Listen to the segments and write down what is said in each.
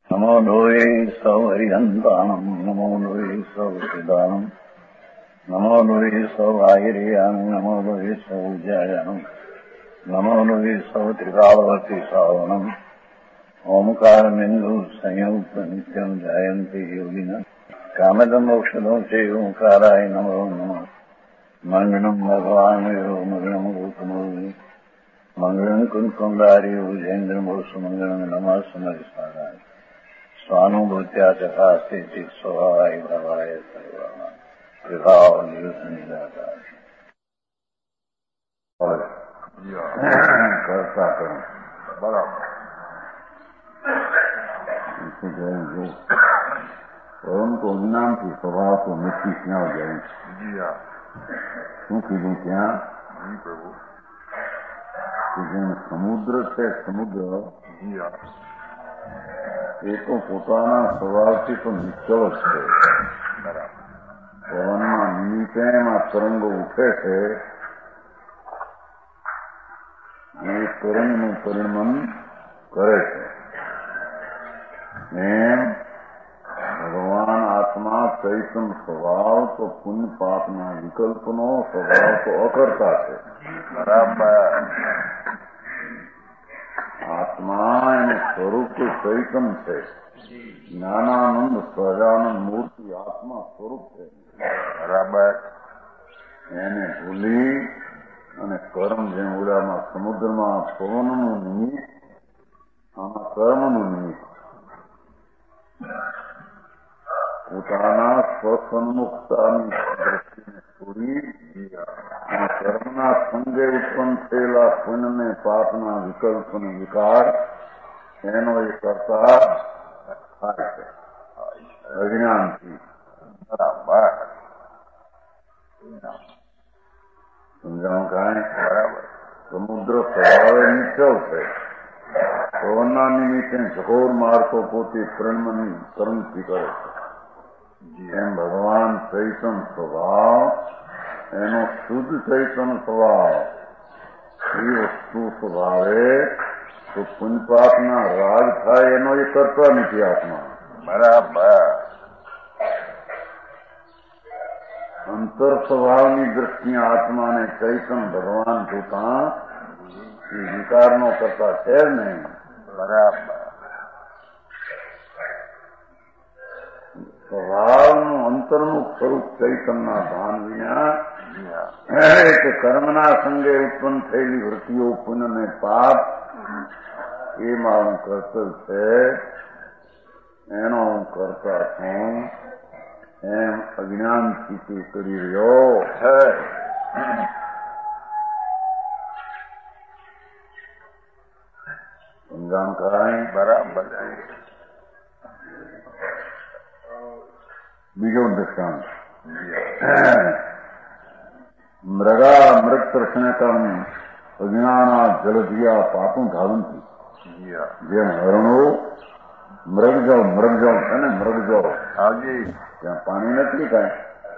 નમો લોહે સૌ હરિહંતાણમ નમો લોહે સૌ સિદાનમ નમો લોહે સૌ આયર્યાન નમો લોહે સૌ જયાનમ નમો લોહે સૌ ત્રિકાળવતી શ્રાવણમ ઓમકારમિંદુ સંયુક્ત નિત્યમ જાયંતી યોગિના કામદમોક્ષદો છે ઓંકારાય નમો નમઃ મંગળમ ભગવાન મંગળમ ગૌતમોર્મિ મંગળમ કુંકુંડાર્યો જૈન્દ્રમો સુમંગળમ નમઃ સમરિસ્વારાય સ્વાનુભૂત્યા ચકાસ્તે સ્વભાવાય ભવાય સર્વમાં વિભાવ નિયુક્ત નિરાકાર કરતા કરો બરાબર પરંતુ અજ્ઞાનથી સ્વભાવ તો નથી ક્યાં જાય શું કીધું ત્યાં પ્રભુ જેમ સમુદ્ર છે સમુદ્ર એ તો પોતાના સ્વભાવથી તો નિશ્ચળ જ છે. પવનમાં નિમિત્તે એમાં તરંગો ઉઠે છે એ તરંગનું પરિણમન કરે છે. એમ ભગવાન આત્મા ચૈતન સ્વભાવ તો પુણ્ય પાપના વિકલ્પનો સ્વભાવ તો અકર્તા છે. બરાબર. આત્મા એનું સ્વરૂપ તો ચૈતન છે. જ્ઞાનાનંદ સહજાનંદ મૂર્તિ આત્મા સ્વરૂપ છે. બરાબર. એને ભૂલી અને કર્મ જેમ ઉડામાં સમુદ્રમાં પવનનું નિમિત્ત આમાં કર્મનું નિમિત્ત પોતાના સ્વસન્મુખતાની દ્રષ્ટિને છોડી અને કર્મના સંગે ઉત્પન્ન થયેલા પુણ્યને પાપના વિકલ્પનો વિકાર એનો એ કરતા થાય છે અજ્ઞાનથી. બરાબર. સમજાવું કાંઈ? બરાબર. સમુદ્ર સ્વભાવે નિશ્ચલ છે. પવનના નિમિત્તે ઝકોર મારતો પોતે પ્રેમની તરંગથી કરે છે. એમ ભગવાન ચૈતન સ્વભાવ એનો શુદ્ધ ચૈતન સ્વભાવ એ વસ્તુ સ્વભાવે તો પુણ્યપાપના રાગ થાય એનો એ કરતા નથી આત્મા. બરાબર. અંતર સ્વભાવની દ્રષ્ટિએ આત્માને ચૈતન ભગવાન જોતા એ વિકારનો કરતા છે નહીં. બરાબર. સ્વભાવનું અંતરનું સ્વરૂપ ચૈતનના ભાન વિના કે કર્મના સંગે ઉત્પન્ન થયેલી વૃત્તિઓ પુણ્ય ને પાપ એ મારું કર્તવ્ય છે એનો હું કરતા છું એમ અજ્ઞાનથી તે કરી રહ્યો છે. સમજાણ કરાય? બરાબર. બીજો દૃષ્ટાંત મૃગ તર્ષણકમ અજ્ઞાના જલધિયા પાપું ધાવંતી. જેમ હરણો મૃગજળ છે ને મૃગજળ ત્યાં પાણી નથી કાંઈ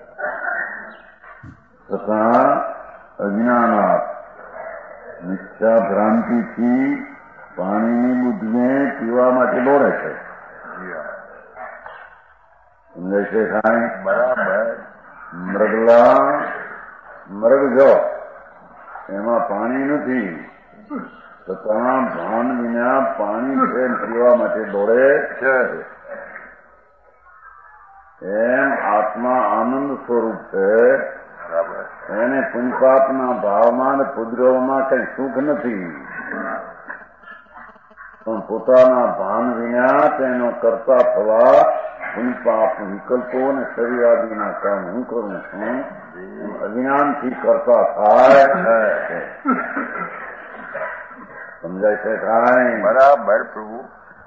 છતાં અજ્ઞાના મિથ્યા ભ્રાંતિથી પાણીની બુદ્ધિને પીવા માટે દોડે છે. સમજાય છે કાંઈ? બરાબર. મૃગજળ એમાં પાણી નથી છતાં ભાન વિના પાણી છે પીવા માટે દોડે છે. એમ આત્મા આનંદ સ્વરૂપ છે. એને પુણ્યપાપના ભાવમાં અને પુદ્રવમાં કઈ સુખ નથી પણ પોતાના ભાન વિના તેનો કરતા થવા પુણ્યપાપ વિકલ્પો અને શરીર આદિના કામ હું કરું છું અજ્ઞાનથી કરતા થાય. સમજાય છે કાંઈ? બરાબર પ્રભુ.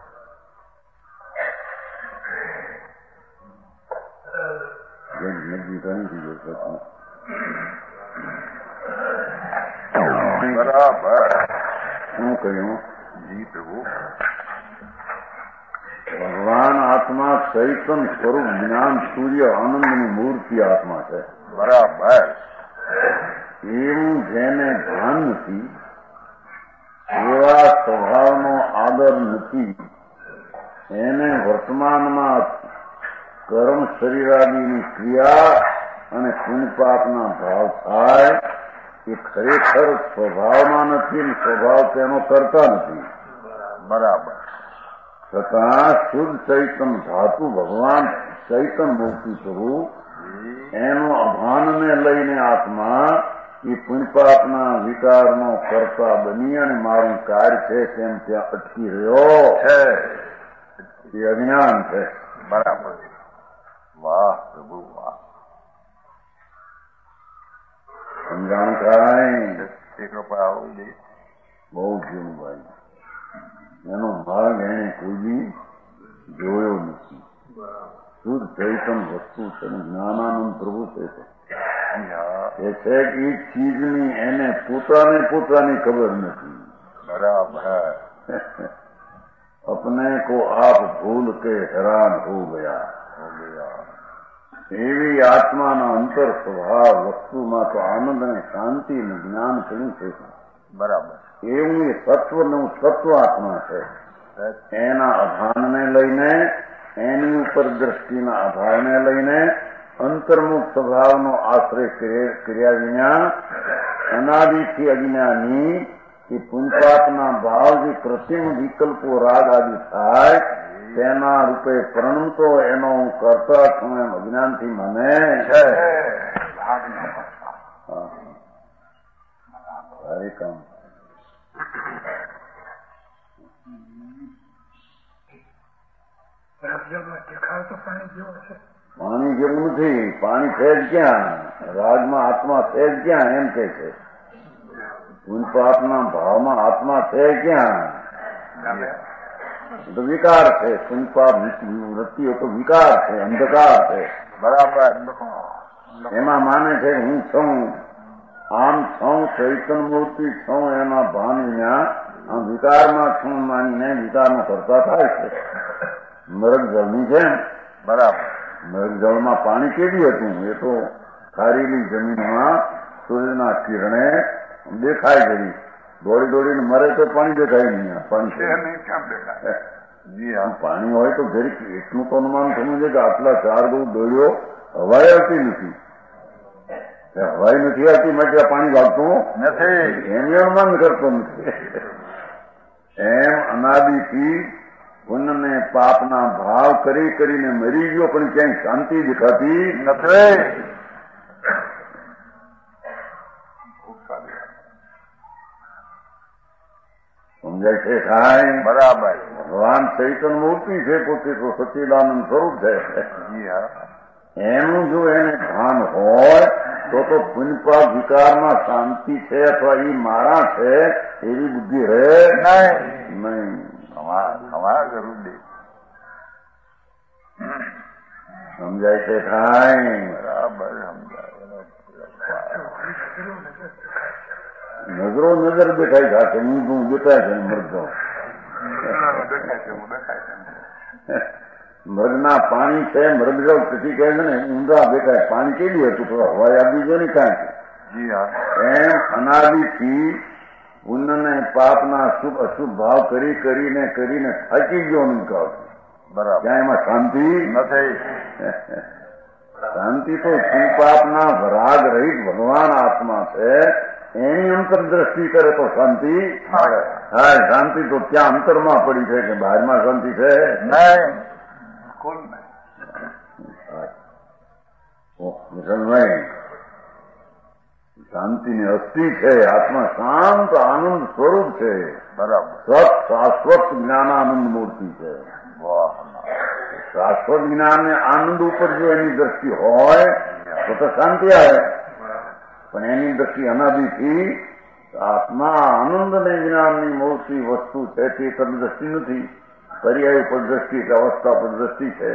બરાબર. શું કહ્યું? જી પ્રભુ. ભગવાન આત્મા ચૈતન સ્વરૂપ જ્ઞાન સૂર્ય આનંદની મૂર્તિ આત્મા છે. બરાબર. એવું જેને ભાન નથી એવા સ્વભાવનો આદર નથી એને વર્તમાનમાં કર્મ શરીરાદીની ક્રિયા અને પુણ્યપાપના ભાવ થાય એ ખરેખર સ્વભાવમાં નથી ને સ્વભાવ તેનો કરતા નથી. બરાબર. છતાં શુદ્ધ ચૈતન ધાતુ ભગવાન ચૈતન મૂર્તિ સ્વરૂપ એનો અભાનને લઈને આત્મા એ પુણ્યપાપના વિકારનો કરતા બની અને મારું કાર્ય છે તેમ ત્યાં અટકી રહ્યો છે. એ અજ્ઞાન છે. બરાબર. વાહ પ્રભુ વાહ. સમજાણ કાંઈ કૃપા હોવી જોઈએ. બહુ જીવું ભાઈ. એનો ભાગ એને કોઈ બી જોયો નથી. શુદ્ધ ચૈતન વસ્તુ છે જ્ઞાનાનંદ પ્રભુ છે. એ છે કે એ ચીજની એને પોતાની ખબર નથી. બરાબર. अपने को आप भूल के हैरान हो गया. એવી આત્માના અંતર સ્વભાવ વસ્તુમાં તો આનંદ અને શાંતિ અને જ્ઞાન થયું છે. બરાબર. એવું એ સત્વનું સત્વ આત્મા છે. એના અભાનને લઈને એની ઉપર દ્રષ્ટિના અભાવને લઈને અંતર્મુખ સ્વભાવનો આશ્રય કર્યા વિના અનાદિથી અજ્ઞાની એ પુણ્યપાપના ભાવ જે કૃત્રિમ વિકલ્પો રાગ આદિ થાય તેના રૂપે પ્રણમતો એનો હું કરતા છું એમ અજ્ઞાનથી મને છે. કામ પાણી જેવું નથી. પાણી છે જ ક્યાં? રાગમાં આત્મા છે જ ક્યાં? એમ કે છે. પુણ્યપાપના ભાવમાં આત્મા છે ક્યાં? તો વિકાર છે. પુણ્યપાપ વૃત્તિઓ તો વિકાર છે, અંધકાર છે. બરાબર. એમાં માને છે હું છું, આમ છું, ચૈતન મૂર્તિ છું એના ભાન વિના આમ વિકારમાં છું માનીને વિકારનો કરતા થાય છે. મરગ જળની છે. બરાબર. મરગ જળમાં પાણી કેવી હતું? એ તો ખારેલી જમીનમાં સૂર્યના કિરણે દેખાય ગઈ. દોડીને મરે તો પાણી દેખાય નહીં. પાણી હોય તો જરીક એટલું તો અનુમાન થવું છે કે આટલા 4 ગૌ દોડ્યો હવાઈ આવતી નથી. હવાઈ નથી આવતી માટે આ પાણી વાગતું નથી. એમ અનુમાન કરતો નથી. એમ અનાદિથી પુણ્યને પાપના ભાવ કરીને મરી ગયો પણ ક્યાંય શાંતિ દેખાતી નથી. સમજાય છે કાંઈ? બરાબર. ભગવાન ચૈતન મૂર્તિ છે, પોતે તો સચ્ચિદાનંદ સ્વરૂપ છે. એનું જો એને ભાન હોય તો પુણ્યપાપ વિકારમાં શાંતિ છે અથવા એ મારા છે એવી બુદ્ધિ રહે નહીં. સમજાય છે કાંઈ? બરાબર. નજરો નજર દેખાય સાથે હું દેખાય છે મરજો. મૃગના પાણી છે, મૃગજળ પછી કહે છે ને ઊંડા દેખાય. પાણી કેવી હતું તો હવાઈ આપી છે ને કાંઈ. એમ અનાદિથી પુણ્યને પાપના શુભ અશુભ ભાવ કરીને થાકી ગયો નિકાલ. બરાબર. ત્યાં એમાં શાંતિ નથી. શાંતિ તો પાપના રાગ રહિત ભગવાન આત્મા છે. એની અંતરદ્રષ્ટિ કરે તો શાંતિ થાય. શાંતિ તો ત્યાં અંતરમાં પડી છે કે બહારમાં શાંતિ છે નહીં. શાંતિની અસ્થિ છે. આત્મા શાંત આનંદ સ્વરૂપ છે. બરાબર. સત શાશ્વત જ્ઞાનાનંદ મૂર્તિ છે. શાશ્વત જ્ઞાન ને આનંદ ઉપર જો એની દ્રષ્ટિ હોય તો શાંતિ આવે. પણ એની દ્રષ્ટિ અનાદિથી આત્મા આનંદ અને જ્ઞાનની મૂર્તિ વસ્તુ છે તે દ્રષ્ટિ નથી. પર્યાય ઉપર દ્રષ્ટિ કે અવસ્થા પર દ્રષ્ટિ છે.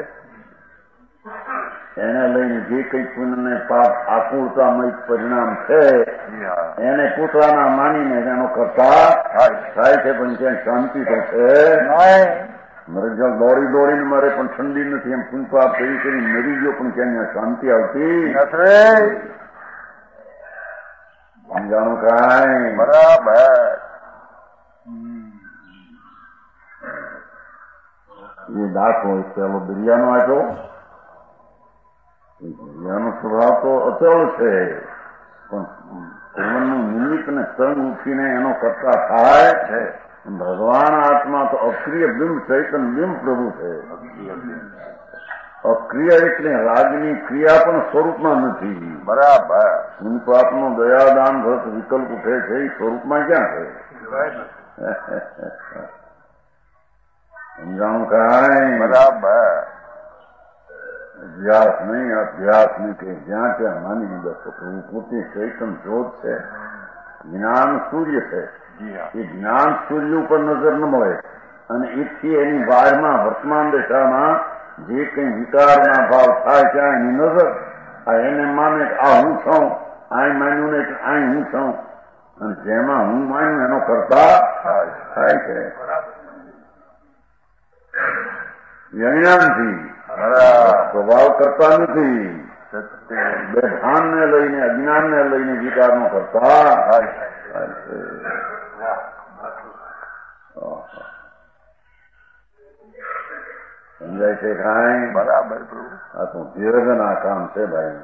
એને લઈને જે કંઈ પુણ્યને પાપ આકુળતામય પરિણામ છે એને પોતાના માનીને એનો કરતા થાય છે. પણ ત્યાં શાંતિ તો છે. મરજલ દોડીને મરે પણ ઠંડી નથી. એમ પુણ્યપાપ કરી મરી ગયો પણ ત્યાં શાંતિ આવતી નથી. સમજાણું કાંઈ? બરાબર. એ દાખલો પેલો દરિયાનો આપ્યો. દરિયાનો સ્વભાવ તો અચળ છે, પણ પવનનું નિમિત્ત ને તંગ ઉઠીને એનો કરતા થાય છે. ભગવાન આત્મા તો અક્રિય બિંબ ચૈતન બિંબ પ્રભુ છે. અક્રિય એટલે રાજની ક્રિયા પણ સ્વરૂપમાં નથી. બરાબર. આપનો દયાદાન ભરત વિકલ્પ ઉઠે છે એ સ્વરૂપમાં ક્યાં છે? સમજાણું કાંઈ? બરાબર. અભ્યાસ નહીં, અભ્યાસ નહીં કે જ્યાં ત્યાં માની લીધા તો પ્રભુ પોતે ચૈતન જ્યોત છે, જ્ઞાન સૂર્ય છે. એ જ્ઞાન સૂર્ય ઉપર નજર ન મળે અને એથી એની બહારમાં વર્તમાન દશામાં જે કંઈ વિકારના ભાવ થાય ત્યાં એની નજર. આ એને માને કે આ હું છું, આ માન્યું ને કે આ હું છું, અને જેમાં હું માન્યું એનો કરતા થાય છે અજ્ઞાનથી. સ્વભાવ કરતા નથી. બે ભાનને લઈને અજ્ઞાનને લઈને વિકારનો કરતા થાય છે. સમજાય છે કાંઈ? બરાબર. આ તો ધીરજના કામ છે ભાઈ.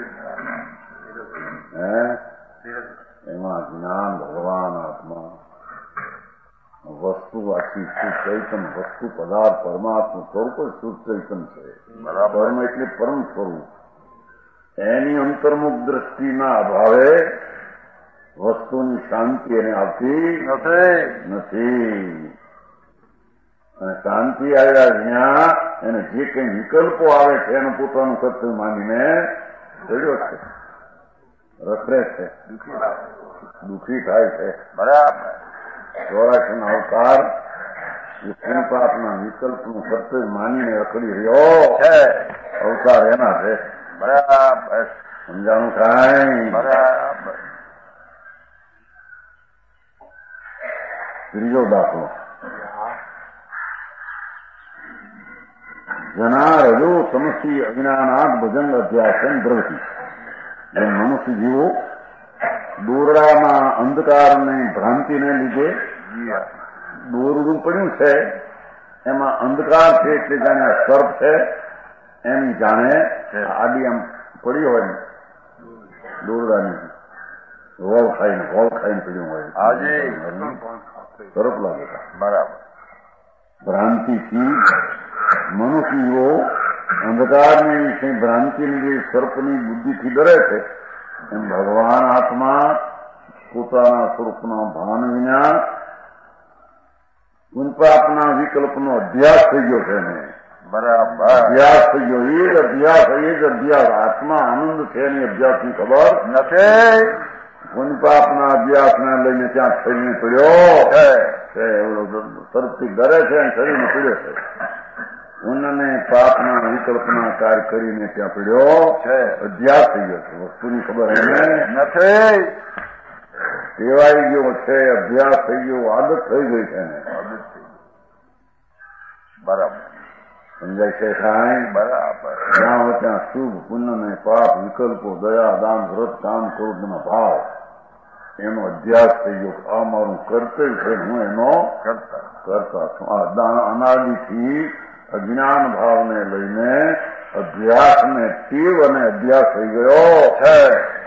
એમાં જ્ઞાન, ભગવાન, આત્મા, વસ્તુ આખી શુદ્ધ ચૈતન, વસ્તુ પદાર્થ પરમાત્મા સ્વરૂપ જ શુદ્ધ ચૈતન છે. પરમ એટલે પરમ સ્વરૂપ. એની અંતર્મુખ દ્રષ્ટિના અભાવે વસ્તુની શાંતિ એને આવતી નથી. અને શાંતિ આવ્યા જ્યાં એને જે કંઈ વિકલ્પો આવે છે એનું પોતાનું કર્તવ્ય માનીને ચડ્યો છે, રખડે છે, દુઃખી થાય છે. બરાબર. 84 અવતાર એ પાપના વિકલ્પનું કર્તવ્ય માનીને રખડી રહ્યો છે. અવતાર એના છે. બરાબર. સમજાણું કાંઈ? બરાબર. ત્રીજો દાખલો. જના રજો સમસ્તી અજ્ઞાનાદ ભજન અધ્યાસન દ્રવતી. જેમ મનુષ્ય જીવો દોરડામાં અંધકારને ભ્રાંતિને લીધે દોરડું પડ્યું છે, એમાં અંધકાર છે એટલે જાણે સર્પ છે એમ જાણે આડી આમ પડ્યો હોય દોરડાની વોલ ખાઈને પડ્યું હોય. સર્પ લાગે. બરાબર. ભ્રાંતિથી મનુષ્યો અંધકારની વિશે ભ્રાંતિની જે સર્પની બુદ્ધિથી ડરે છે, એમ ભગવાન આત્મા પોતાના સ્વરૂપના ભાન વિના પુનપાપના વિકલ્પનો અભ્યાસ થઈ ગયો છે ને. બરાબર. અભ્યાસ થઈ ગયો. એ જ અભ્યાસ. આત્મા આનંદ છે એની અભ્યાસની ખબર નથી. પુનપાપના અભ્યાસને લઈને ત્યાં શરીરને પડ્યો છે. એવડો સર્પથી ડરે છે અને શરીરને પડ્યો છે. પુણ્યને પાપના વિકલ્પના કાર્ય કરીને ત્યાં પડ્યો છે. અભ્યાસ થઈ ગયો છે. વસ્તુની ખબર એને નથી. ટેવાઈ ગયો છે. અભ્યાસ થઈ ગયો. આદત થઈ ગઈ છે એને. બરાબર. સમજાય છે કાંઈ? બરાબર. જ્યાં હોય ત્યાં શુભ પુણ્યને પાપ વિકલ્પો દયા દાન વ્રત કામ ક્રોધના ભાવ એનો અભ્યાસ થઈ ગયો. આ મારું કર્તવ્ય છે, હું એનો કરતા છું. આ અનાદિથી અજ્ઞાન ભાવને લઈને અભ્યાસને ટીવ અને અભ્યાસ થઈ ગયો છે.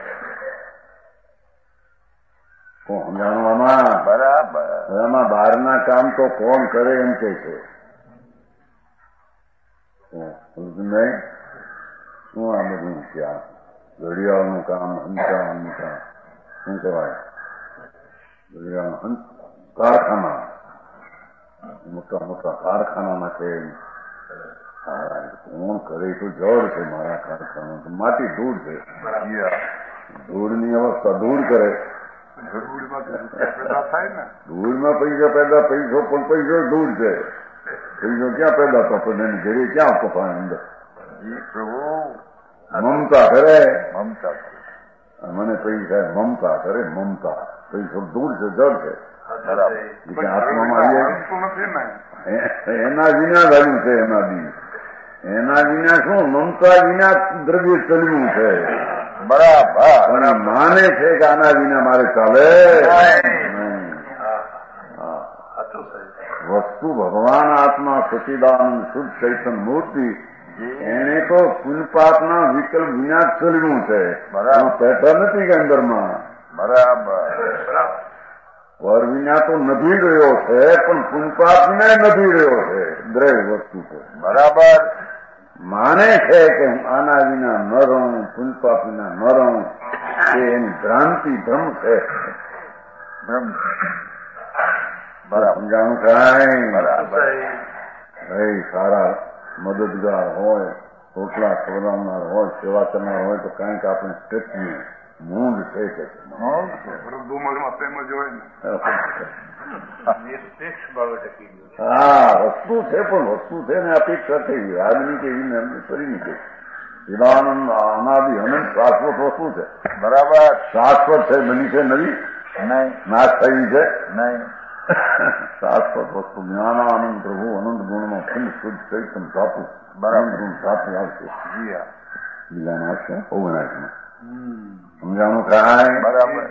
સમજાણવામાં? બરાબર. એમાં બહારના કામ તો કોણ કરે એમ કે છે. શું આ બધું ત્યાં ઘડિયાળનું કામ, હંચાવાનું કામ, શું કહેવાય, ઘડિયાળ કારખાના, મોટા મોટા કારખાના નાખે. કોણ કરે તો જળ છે. મારા કારખાના માટી ધૂળ છે. ધૂળની અવસ્થા ધૂળ કરે. ધૂળમાં પૈસા પેદા, પૈસો પણ પૈસો ધૂળ છે. પૈસો ક્યાં પેદા થતો ને ઘરે ક્યાં કપાય અંદર. મમતા કરે. મને પૈસા મમતા કરે. મમતા પૈસો ધૂળ છે, જળ છે. આત્મામાં એના વિના થયું છે. એના વિના શું? મમતા વિના દ્રવ્ય ચલવું છે. બરાબર. પણ માને છે કે આના વિના મારે ચાલે. વસ્તુ ભગવાન આત્મા સચિદાનંદ શુદ્ધ ચૈતન્ય મૂર્તિ એને તો પુલપાતના વિકલ્પ વિના ચલવું છે. પેટર નથી કે અંદરમાં બરાબર પર વિના તો નથી રહ્યો છે, પણ પુલપાતને નથી રહ્યો છે. દ્રવ્ય વસ્તુ છે. બરાબર માને છે કે હું આના વિના ન રહું, પુલપાત વિના ન રહું, એ એની ભ્રાંતિ ભ્રમ છે. સમજાણું કાંઈ? ભાઈ સારા મદદગાર હોય, રોટલા ખવડાવનાર હોય, સેવા કરનાર હોય તો કાંઈક આપણે ટકીએ. મૂંડ છે કે હા વસ્તુ છે, પણ વસ્તુ છે ને અપેક્ષા થઈ ગઈ. આજની કે એવી એમની ફરી ગઈ. ચિદાનંદ અનાદિ અનંત શાશ્વત વસ્તુ છે. બરાબર શાશ્વત છે, બની છે નવી નહીં, નાશ થઈ છે નહીં. શાશ્વત વસ્તુ જ્ઞાન આનંદ પ્રભુ અનંત ગુણમાં ખંડ શુદ્ધ ચૈતન ધાતુ બરાબર ગુણ સાથે આવશે. બીજા નાશશે ઓગણાશમાં સમજાણું કાંઈ? બરાબર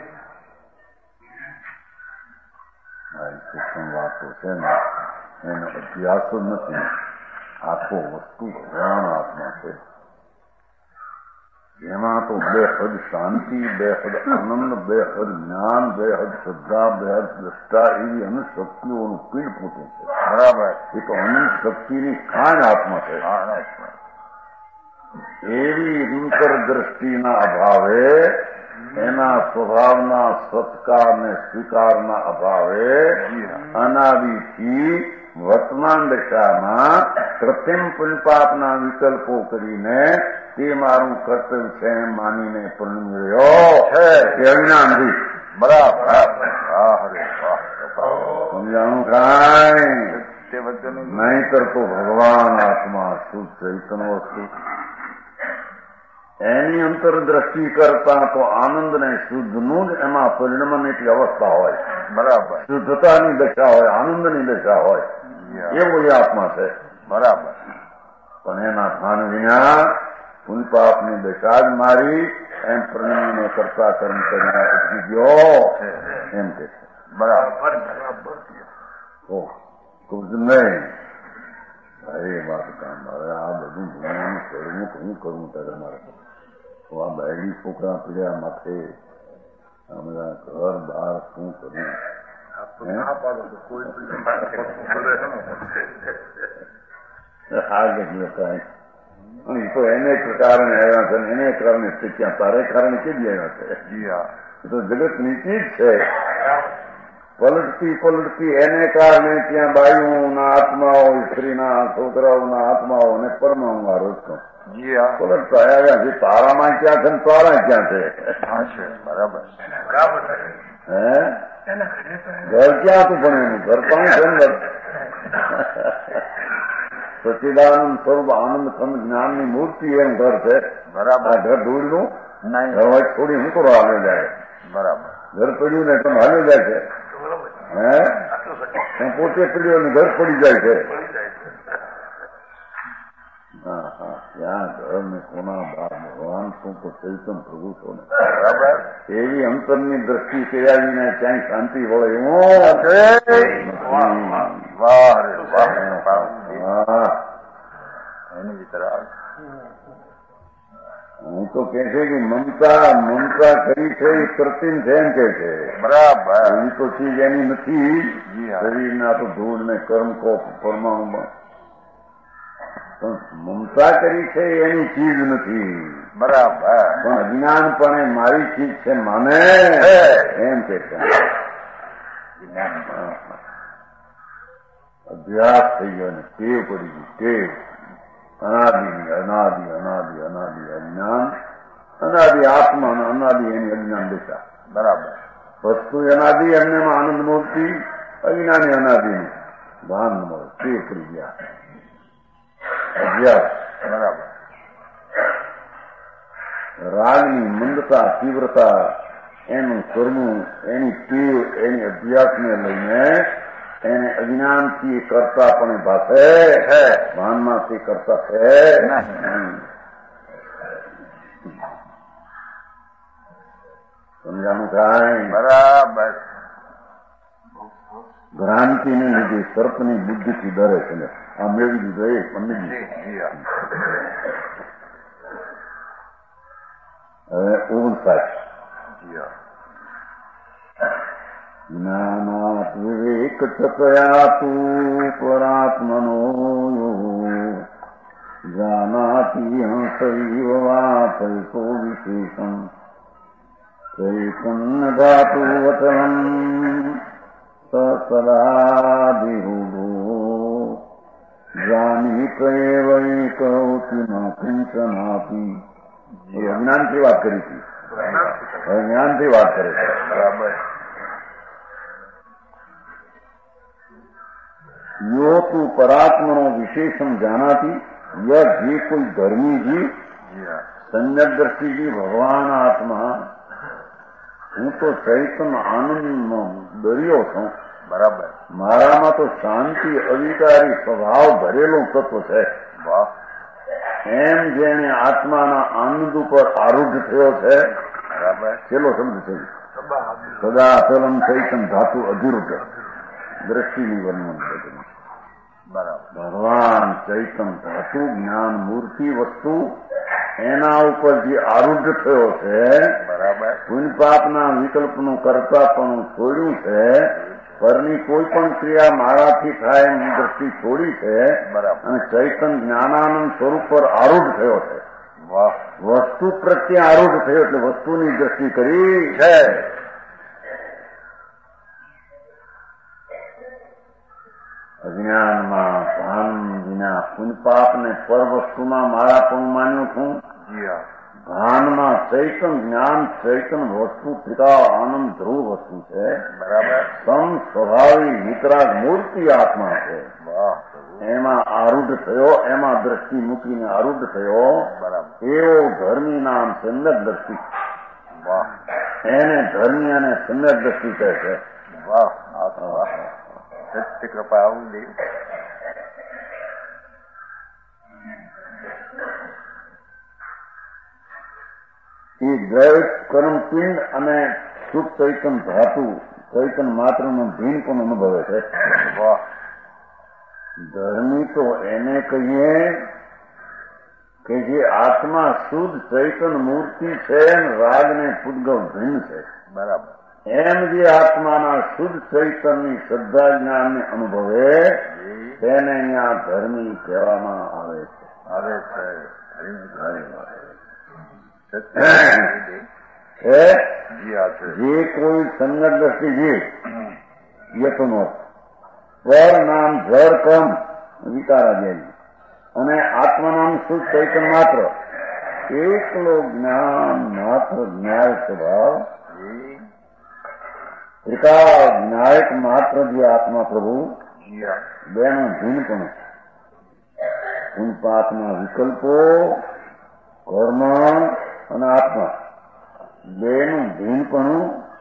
શિક્ષણ વાતો છે ને એનો અભ્યાસ જ નથી. આખો વસ્તુ ભગવાન આત્મા છે. એમાં તો બે હદ શાંતિ, બે હદ આનંદ, બે હદ જ્ઞાન, બે હદ શ્રદ્ધા, બે હદ દ્રષ્ટા એવી અનંત શક્તિઓનું પીડ પોતું છે. બરાબર એ તો અનંત શક્તિની ખાણ આત્મા છે. એવી અંતરદ્રષ્ટિના અભાવે, એના સ્વભાવના સત્કાર ને સ્વીકારના અભાવે અનાદિથી વર્તમાન દશામાં કૃત્રિમ પુલપાતના વિકલ્પો કરીને તે મારું કર્તવ્ય છે એમ માનીને પરણી રહ્યો છે તે અજ્ઞાનથી. બરાબર સમજાણું કાંઈ? નહીતર તો ભગવાન આત્મા શુદ્ધ ચૈતન્ય વસ્તુ એની અંતરદ્રષ્ટિ કરતા તો આનંદ ને શુદ્ધનું જ એમાં પરિણમન એટલી અવસ્થા હોય. બરાબર શુદ્ધતાની દશા હોય, આનંદની દશા હોય, એવું એ આત્મા છે. બરાબર પણ એના ભાન વિના પુલપાપની દશા જ મારી એમ પરિણમીને કરતા કર્મ કરીને અટકી ગયો એમ કે છે. બરાબર નહીં એ વાત કામ મારે આ બધું ભણવાનું કરવું તો હું કરવું ત્યારે મારે તો આ બાયડી છોકરા પીડ્યા માથે આ બધા ઘર બહાર શું કરવું? હા કેટલું કાંઈ તો એને કારણે આવ્યા છે, એને કારણે શીખ્યા, તારે કારણે કેવી આવ્યા છે? એ તો જગત નીતિ જ છે. પલટતી એને કારણે ત્યાં બાયુઓના આત્માઓ, સ્ત્રીના છોકરાઓના આત્માઓ અને પરમાણુમાં રોજ પલટતા આવ્યા છે. તારામાં ક્યાં છે ને તારા ક્યાં છે? બરાબર હે ઘર ક્યાં હતું પણ એનું ઘર પણ છે. સચિદાનંદ સ્વરૂપ આનંદ ખંડ જ્ઞાનની મૂર્તિ એમ ઘર છે. બરાબર આ ઘર ધૂળનું નહીં. ઘર થોડી હું કરો હાલે જાય. બરાબર ઘર પડ્યું ને તમે હાલે જાય છે. હે પોતે પડ્યો ને ઘર પડી જાય છે. હા હા ત્યાં ઘર ને કોના બાર ભગવાન શું તો ચૈતન પ્રભુ છો ને. બરાબર એવી અંતરની દ્રષ્ટિ કર્યાવીને ક્યાંય શાંતિ વળે એવું એની વિતરા હું તો કે છે કે મમતા કરી છે એ કૃત્રિમ છે એમ કે છે. બરાબર એવી તો ચીજ એની નથી. શરીરના તો ધૂળ ને કર્મ કો પરમાણુમાં પણ મમતા કરી છે એની ચીજ નથી. બરાબર પણ અજ્ઞાનપણે મારી ચીજ છે માને એમ કે છે. અભ્યાસ થઈ ગયો ને ટેવ પડી ગઈ. ટેવ અનાદિ અનાદિ અનાદિ અનાદિ અજ્ઞાન, અનાદિ આત્મા અને અનાદિ એની અજ્ઞાન દિશા. બરાબર વસ્તુ અનાદિ એમને આનંદ મૂર્તિ, અજ્ઞાની અનાદિનું ભાન મળે. ટેવ પડી ગયા. અભ્યાસ બરાબર રાગની મંદતા તીવ્રતા એનું કરવું, એની ટેવ, એની અભ્યાસને લઈને એને અજ્ઞાનથી કરતા પણ ભાષે ભાનમાંથી કરતા છે. સમજાણું કાંઈ? બરાબર ભ્રાંતિને લીધે સર્પની બુદ્ધિથી ડરે છે ને આ મેળવી દીધો એ પંડિતજી. હવે 59 જ્ઞાનાત વિવેક ચકયાતું પરાત્મનો જાનાતિ હંસૈવ વા પૈસો વિશેષમ ચૈતન્ય ધાતુ વચનમ સદાધિરૂઢો જાનીતૈવૈકૌતિ ન કિંચનાપી. જ્ઞાનથી વાત કરી હતી, જ્ઞાનથી વાત કરે છે. બરાબર. યો તું પરાત્મનો વિશેષમ જાનાતી, જે કોઈ ધર્મીજી સમ્યક દ્રષ્ટિજી ભગવાન આત્મા, હું તો ચૈતન આનંદનો દરિયો છું. બરાબર. મારામાં તો શાંતિ અધિકારી સ્વભાવ ભરેલું તત્વ છે. એમ જેને આત્માના આનંદ ઉપર આરૂઢ થયો છે. બરાબર. છેલ્લો શબ્દ છે સદા અચલમ ચૈતન ધાતુ અધિરૂઢ દ્રષ્ટિની વર્ણન છે. બરાબર. ભગવાન ચૈતન ધાતુ જ્ઞાન મૂર્તિ વસ્તુ એના ઉપર જે આરૂઢ થયો છે. બરાબર. પુણ્ય પાપના વિકલ્પનું કરતાપણું છોડ્યું છે. પરની કોઈ પણ ક્રિયા મારાથી થાય એની દ્રષ્ટિ છોડી છે. બરાબર. અને ચૈતન જ્ઞાનાનંદ સ્વરૂપ પર આરૂઢ થયો છે. વસ્તુ પ્રત્યે આરૂઢ થયો એટલે વસ્તુની દ્રષ્ટિ કરી છે. અજ્ઞાનમાં ભાન વિના પુણ્યપાપને પર વસ્તુમાં મારા પણ માન્યું છું. ભાનમાં ચૈતન જ્ઞાન ચૈતન વસ્તુ પિતા આનંદ ધ્રુવ વસ્તુ છે. બરાબર. સમ સ્વભાવી વિતરાગ મૂર્તિ આત્મા છે. એમાં આરૂઢ થયો, એમાં દ્રષ્ટિ મૂકીને આરૂઢ થયો. બરાબર. એવો ધર્મી નામ સમ્યક દ્રષ્ટિ. એને ધર્મી અને સમ્યક દ્રષ્ટિ કહે છે. વાહ, સત્ય કૃપા આવું દેવ. એ દ્વૈત કર્મપિંડ અને શુદ્ધ ચૈતન ધાતુ ચૈતન માત્રનું ભીન પણ અનુભવે છે. ધર્મી તો એને કહીએ કે જે આત્મા શુદ્ધ ચૈતન મૂર્તિ છે અને રાગને પૂદગલ ભીન છે. બરાબર. એમ જે આત્માના શુદ્ધ ચૈતનની શ્રદ્ધા જ્ઞાનને અનુભવે તેને અહીંયા ધર્મી કહેવામાં આવે છે. જે કોઈ સમ્યક દ્રષ્ટિ જે યતનો પર નામ જળ કમ વિકારાધ્યાયી અને આત્મનામ શુદ્ધ ચૈતન માત્ર એકલો જ્ઞાન માત્ર જ્ઞાય સ્વભાવ ત્રિકાળ જ્ઞાયક માત્ર જે આત્મા પ્રભુ બેનું ભીનપણું પુણ્યપાપના વિકલ્પો કર્મ અને આત્મા બેનું ભીનપણું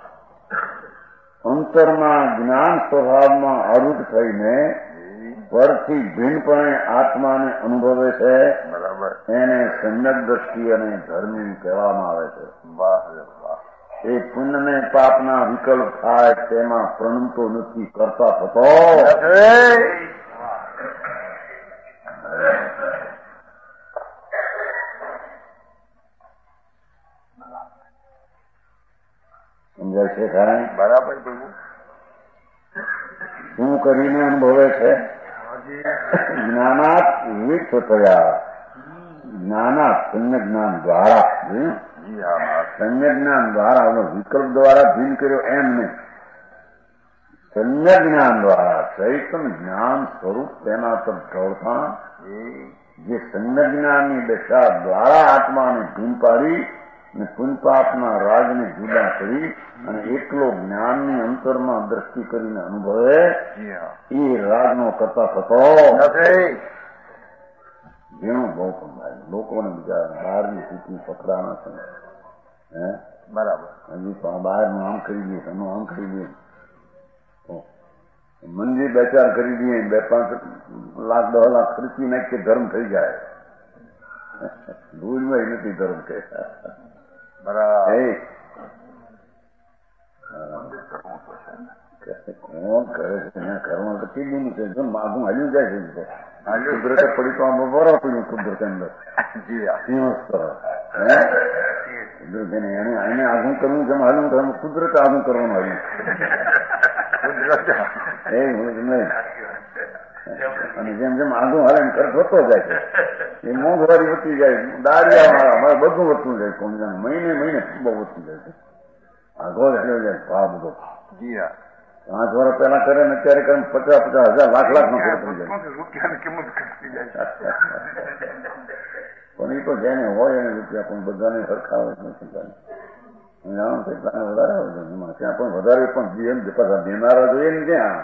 અંતરમાં જ્ઞાન સ્વભાવમાં આરૂઢ થઈને પરથી ભીનપણે આત્માને અનુભવે છે. બરાબર. એને સમ્યક દ્રષ્ટિ અને ધર્મી કહેવામાં આવે છે. વાહ વાહ. એ પુણ્યને પાપના વિકલ્પ થાય તેમાં પ્રણમતો નથી કરતા થતો. સમજાય છે કારણ બરાબર. શું કરીને અનુભવે છે? જ્ઞાનાત વિવિધ થયા. જ્ઞાનાત સમ્યક જ્ઞાન દ્વારા સમ્યક જ્ઞાન દ્વારા વિકલ્પ દ્વારા ભીન કર્યો એમ નહીં. સમ્યક જ્ઞાન દ્વારા ચૈતન જ્ઞાન સ્વરૂપ તેના પર ઢળતા જે સમ્યક જ્ઞાનની દશા દ્વારા આત્માને ભીન પાડી અને પુણ્યપાપના રાગને જુદા કરી અને એકલો જ્ઞાનની અંતરમાં દ્રષ્ટિ કરીને અનુભવે એ રાગનો કરતા થતો જેનું બહુ પણ લોકોને બીજા બહારની સ્થિતિ પકડાના છે. બરાબર. હજી બહારનું આમ ખરીદીએ એનું આમ ખરીદીએ મંદિર 2-4 ખરીદીએ 2-5 લાખ 10 લાખ ખર્ચી નાખીએ ધર્મ થઈ જાય. ભૂલમાં નથી ધર્મ કે કોણ કરે છે એના ઘરમાં તો કીધું છે જો માગું હલ્યું જાય છે કુદરતે પડી તો આમ બરો પડ્યું કુદરત અંદર એને આગું કરવું જેમ હાલું તો કુદરતે આગું કરવાનું આવ્યું નહીં. અને જેમ જેમ આગું હાલે એમ ખર્ચ વધતો જાય છે એ મોંઘવારી વધતી જાય દારિયા અમારે બધું વધતું જાય કોણ મહિને મહિને બહુ વધતું જાય છે આગો હેલ્યો જાય ભાવ બધો 5 વર્ષ પહેલા કરે ને અત્યારે કરે 50,000 લાખ નો ફેર થઈ જાય પણ એ તો જેને હોય એને રૂપિયા પણ બધાને સરખા હોય નથી જાણો કેટલાને વધારે આવે ત્યાં પણ વધારે પણ જીએમ પાછા દેનારા જોઈએ ને ત્યાં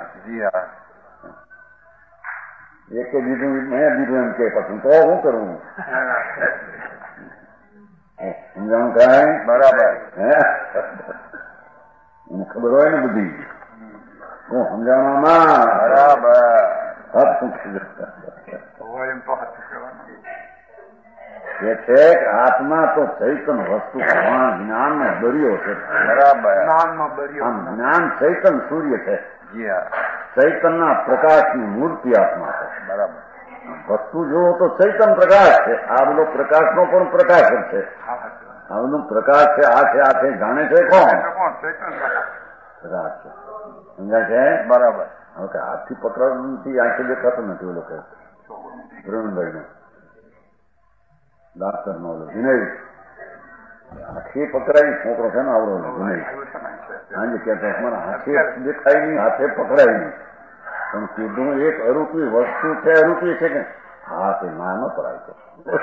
એકે દીધું મેં દીધું એમ કે પછી તો શું કરવું સમજાણું કાંઈ બરાબર હે એને ખબર હોય ને બધી હું સમજાવવામાં બરાબર એ છે કે આત્મા તો ચૈતન વસ્તુ જ્ઞાન નો દરિયો છે. બરાબર આમ જ્ઞાન ચૈતન સૂર્ય છે. ચૈતનના પ્રકાશની મૂર્તિ આત્મા છે. બરાબર વસ્તુ જુઓ તો ચૈતન પ્રકાશ છે. આ બધો પ્રકાશનો પણ પ્રકાશ જ છે. આ બધો પ્રકાશ છે. આ છે જાણે છે કોણ પ્રકાશ છે. સમજાય છે બરાબર. હવે કે હાથથી પકડવાથી આંખે દેખાતો નથી ઓલો કહે પ્રવીણભાઈને ડાક્ટર નો વિનય આંખે પકડાય છોકરો છે ને આવડો વિનય હાજે કહેતો મારા હાથે દેખાય નહીં હાથે પકડાય નહીં પણ કીધું એક અરૂપી વસ્તુ છે. અરૂપી છે કે હાથ ના ન પડાય છે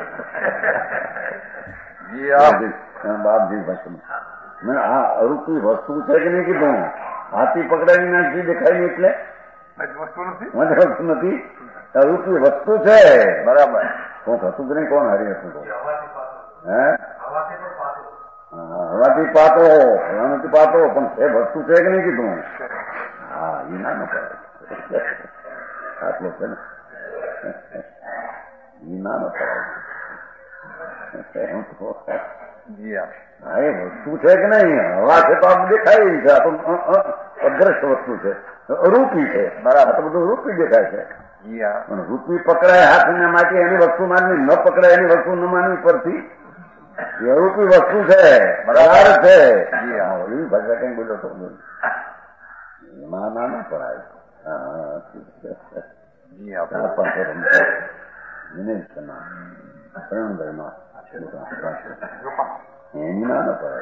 બાપજી ભાષણ આ અરૂપી વસ્તુ છે કે નહીં કીધું હાથી પકડાવી નાખી દેખાય નહીં એટલે વસ્તુ નથી અરૂપી વસ્તુ છે. બરાબર કોણ હતું કે નહીં કોણ હારી હતું હે હવાથી પાતો હવાથી પાતો પણ એ વસ્તુ છે કે નહીં કીધું હા એ ના પડાય આટલો છે ને એ ના પડાય હા એ વસ્તુ છે કે નહીં હવા છે તો આમ દેખાય છે. આ તો અદ્રશ્ય વસ્તુ છે અરૂપી છે. બરાબર તો બધું રૂપી દેખાય છે પણ રૂપી પકડાય હાથને માટે એની વસ્તુ માનવી ન પકડાય એની વસ્તુ ન માનવી પરથી એ રૂપી વસ્તુ છે. બરાબર છે એવી ભાષા કઈ બોલો તો એમાં ના પડાય એની ના પડાય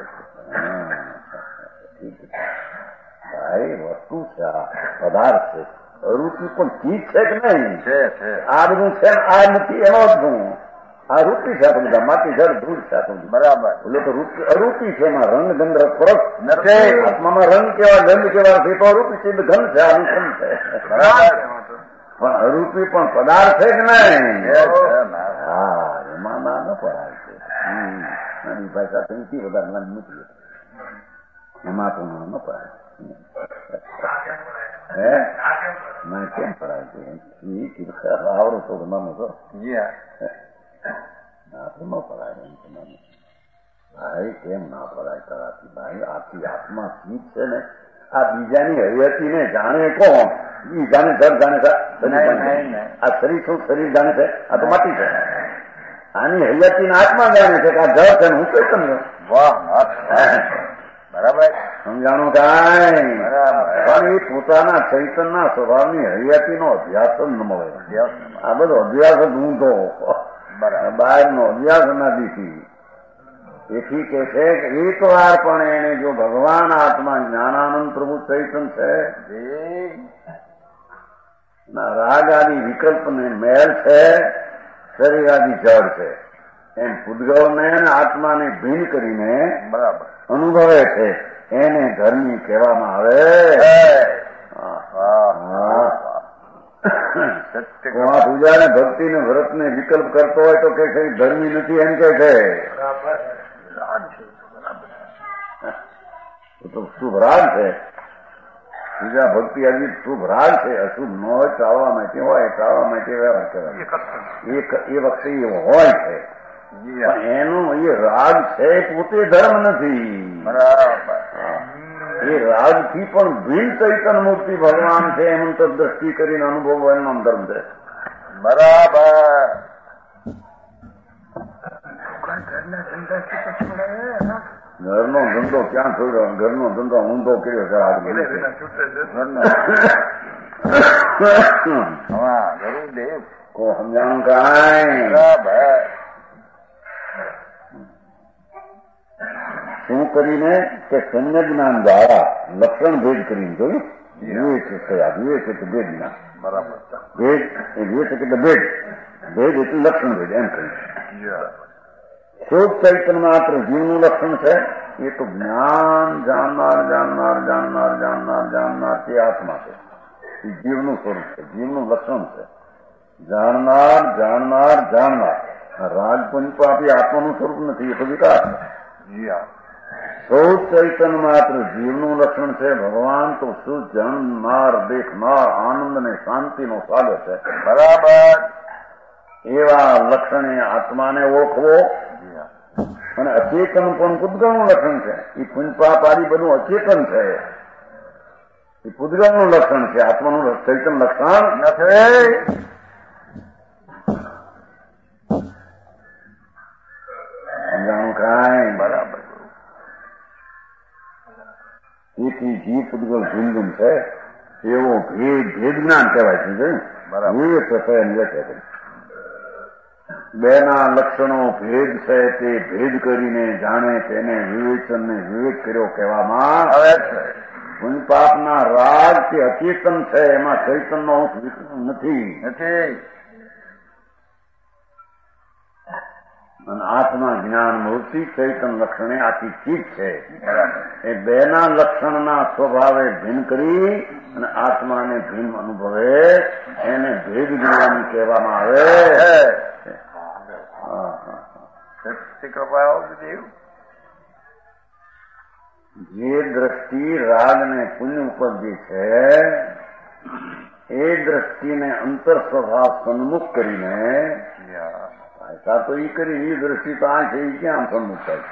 ભાઈ વસ્તુ છે આ પદાર્થ છે અરૂપી પણ ચીજ છે કે નહીં આ બધું છે આ નથી એનો જ હું આ રૂપી છે આપણે બધા માટી જળ ધૂળ છે આપણું બરાબર એટલે તો અરૂપી છે એમાં રંગ ગંધ ફરક નથી. આત્મામાં રંગ કેવા ગંધ કેવા છે તો અરૂપી છે ઘન છે આનું છે બરાબર પણ અરૂપી પણ પદાર્થ છે કે નહીં હા એમાં ના ન પડાય છે નાની ભાષા કંઈથી વધારે ના નથી એમાં તો ના ન પડાય હે મને કેમ પડાય છે આવડો છો નાનો છો ન પડાય ભાઈ કેમ ના પડાય કરાતી ભાઈ આથી આત્મા ચીજ છે ને આ બીજાની હૈયાતી ને જાણે કોણ ઈ જાણે જળ જાણે આ શરીર શું શરીર જાણે છે આ તો માટી છે. આની હૈયાતી આત્મા જાણે છે કે આ જળ છે હું કઈ તમને બરાબર સમજાણું કાંઈ પણ એ પોતાના ચૈતનના સ્વભાવની હૈયાતી નો અભ્યાસ જ ન મળે. આ બધો અભ્યાસ જ ઊંધો બહારનો અભ્યાસ નથી. એથી કે છે કે એક વાર પણ એને જો ભગવાન આત્મા જ્ઞાનાનંદ પ્રભુ ચૈતન છે રાગ આદિ વિકલ્પને મેલ છે શરીર આદિ જળ છે એમ પૂતગલને આત્માને ભીન કરીને બરાબર અનુભવે છે એને ધર્મી કહેવામાં આવે. પૂજા ને ભક્તિ ને વ્રત ને વિકલ્પ કરતો હોય તો કે ધર્મી નથી એમ કે છે તો શુભ રાગ છે. પૂજા ભક્તિ આદિ શુભ રાગ છે. અશુભ ન હોય ટાળવા માટે હોય ટાળવા માટે વ્યવહાર કહેવાય એ વખતે એવો હોય છે પણ એનો એ રાગ છે પોતે ધર્મ નથી. બરાબર એ એ રાજથી પણ ભીન ચૈતન મૂર્તિ ભગવાન છે એમ તો દ્રષ્ટિ કરીને અનુભવ એનો ધર્મ છે. બરાબર. ઘરનો ધંધો ક્યાં છોડ્યો? ઘરનો ધંધો ઊંધો કર્યો છે આજ ગુરુદેવ કો સમજાણું કાંઈ? બરાબર. શું કરીને કે સંજ્ઞ જ્ઞાન દ્વારા લક્ષણ ભેદ કરીને જોયું. વિવેક થયા, વિવેક એટલે ભેદ જ્ઞાન. બરાબર. ભેદ એ વિવેક એટલે ભેદ, ભેદ એટલે લક્ષણ ભેદ એમ કહ્યું. શુદ્ધ ચૈતન્ય માત્ર જીવનું લક્ષણ છે. એ તો જ્ઞાન જાણનાર જાણનાર જાણનાર જાણનાર જાણનાર તે આત્મા છે. એ જીવનું સ્વરૂપ છે, જીવનું લક્ષણ છે. જાણનાર જાણનાર જાણનાર. રાગ પંચપાપી આત્માનું સ્વરૂપ નથી, એ તો વિકાર છે. શુદ્ધ ચૈતન્ય માત્ર જીવનું લક્ષણ છે. ભગવાન તો શુદ્ધ જાણનાર દેખનાર આનંદ અને શાંતિનો સાગર છે. બરાબર. એવા લક્ષણે આત્માને ઓળખવો. અને અચેતન પણ પૂતગળનું લક્ષણ છે. એ પુંજપાપ આદિ બધું અચેતન છે. એ પૂતગળનું લક્ષણ છે, આત્માનું ચૈતન લક્ષણ નથી. સમજાણું કાંઈ? બરાબર. તેથી જીવ પૂતગળ ભિન્ન ભિન્ન છે. એવો ભેદ ભેદ જ્ઞાન કહેવાય છે. વિવેક છે. બેના લક્ષણો ભેદ છે તે ભેદ કરીને જાણે તેને વિવેચન ને વિવેક કર્યો કહેવામાં આવે છે. પુણ્યપાપના રાગ તે અચેતન છે, એમાં ચૈતનનો અંશ નથી. અને આત્મા જ્ઞાન મૂર્તિ ચૈતન લક્ષણે આખી ચીજ છે. એ બેના લક્ષણના સ્વભાવે ભિન્ન કરી અને આત્માને ભિન્ન અનુભવે એને ભેદ જ્ઞાન કહેવામાં આવે. જે દ્રષ્ટિ રાગ ને પુણ્ય ઉપર જે છે એ દ્રષ્ટિને અંતર સ્વભાવ સન્મુખ કરીને તો એ કરી એ દ્રષ્ટિ તો આ છે એ ક્યાં સન્મુખ થાય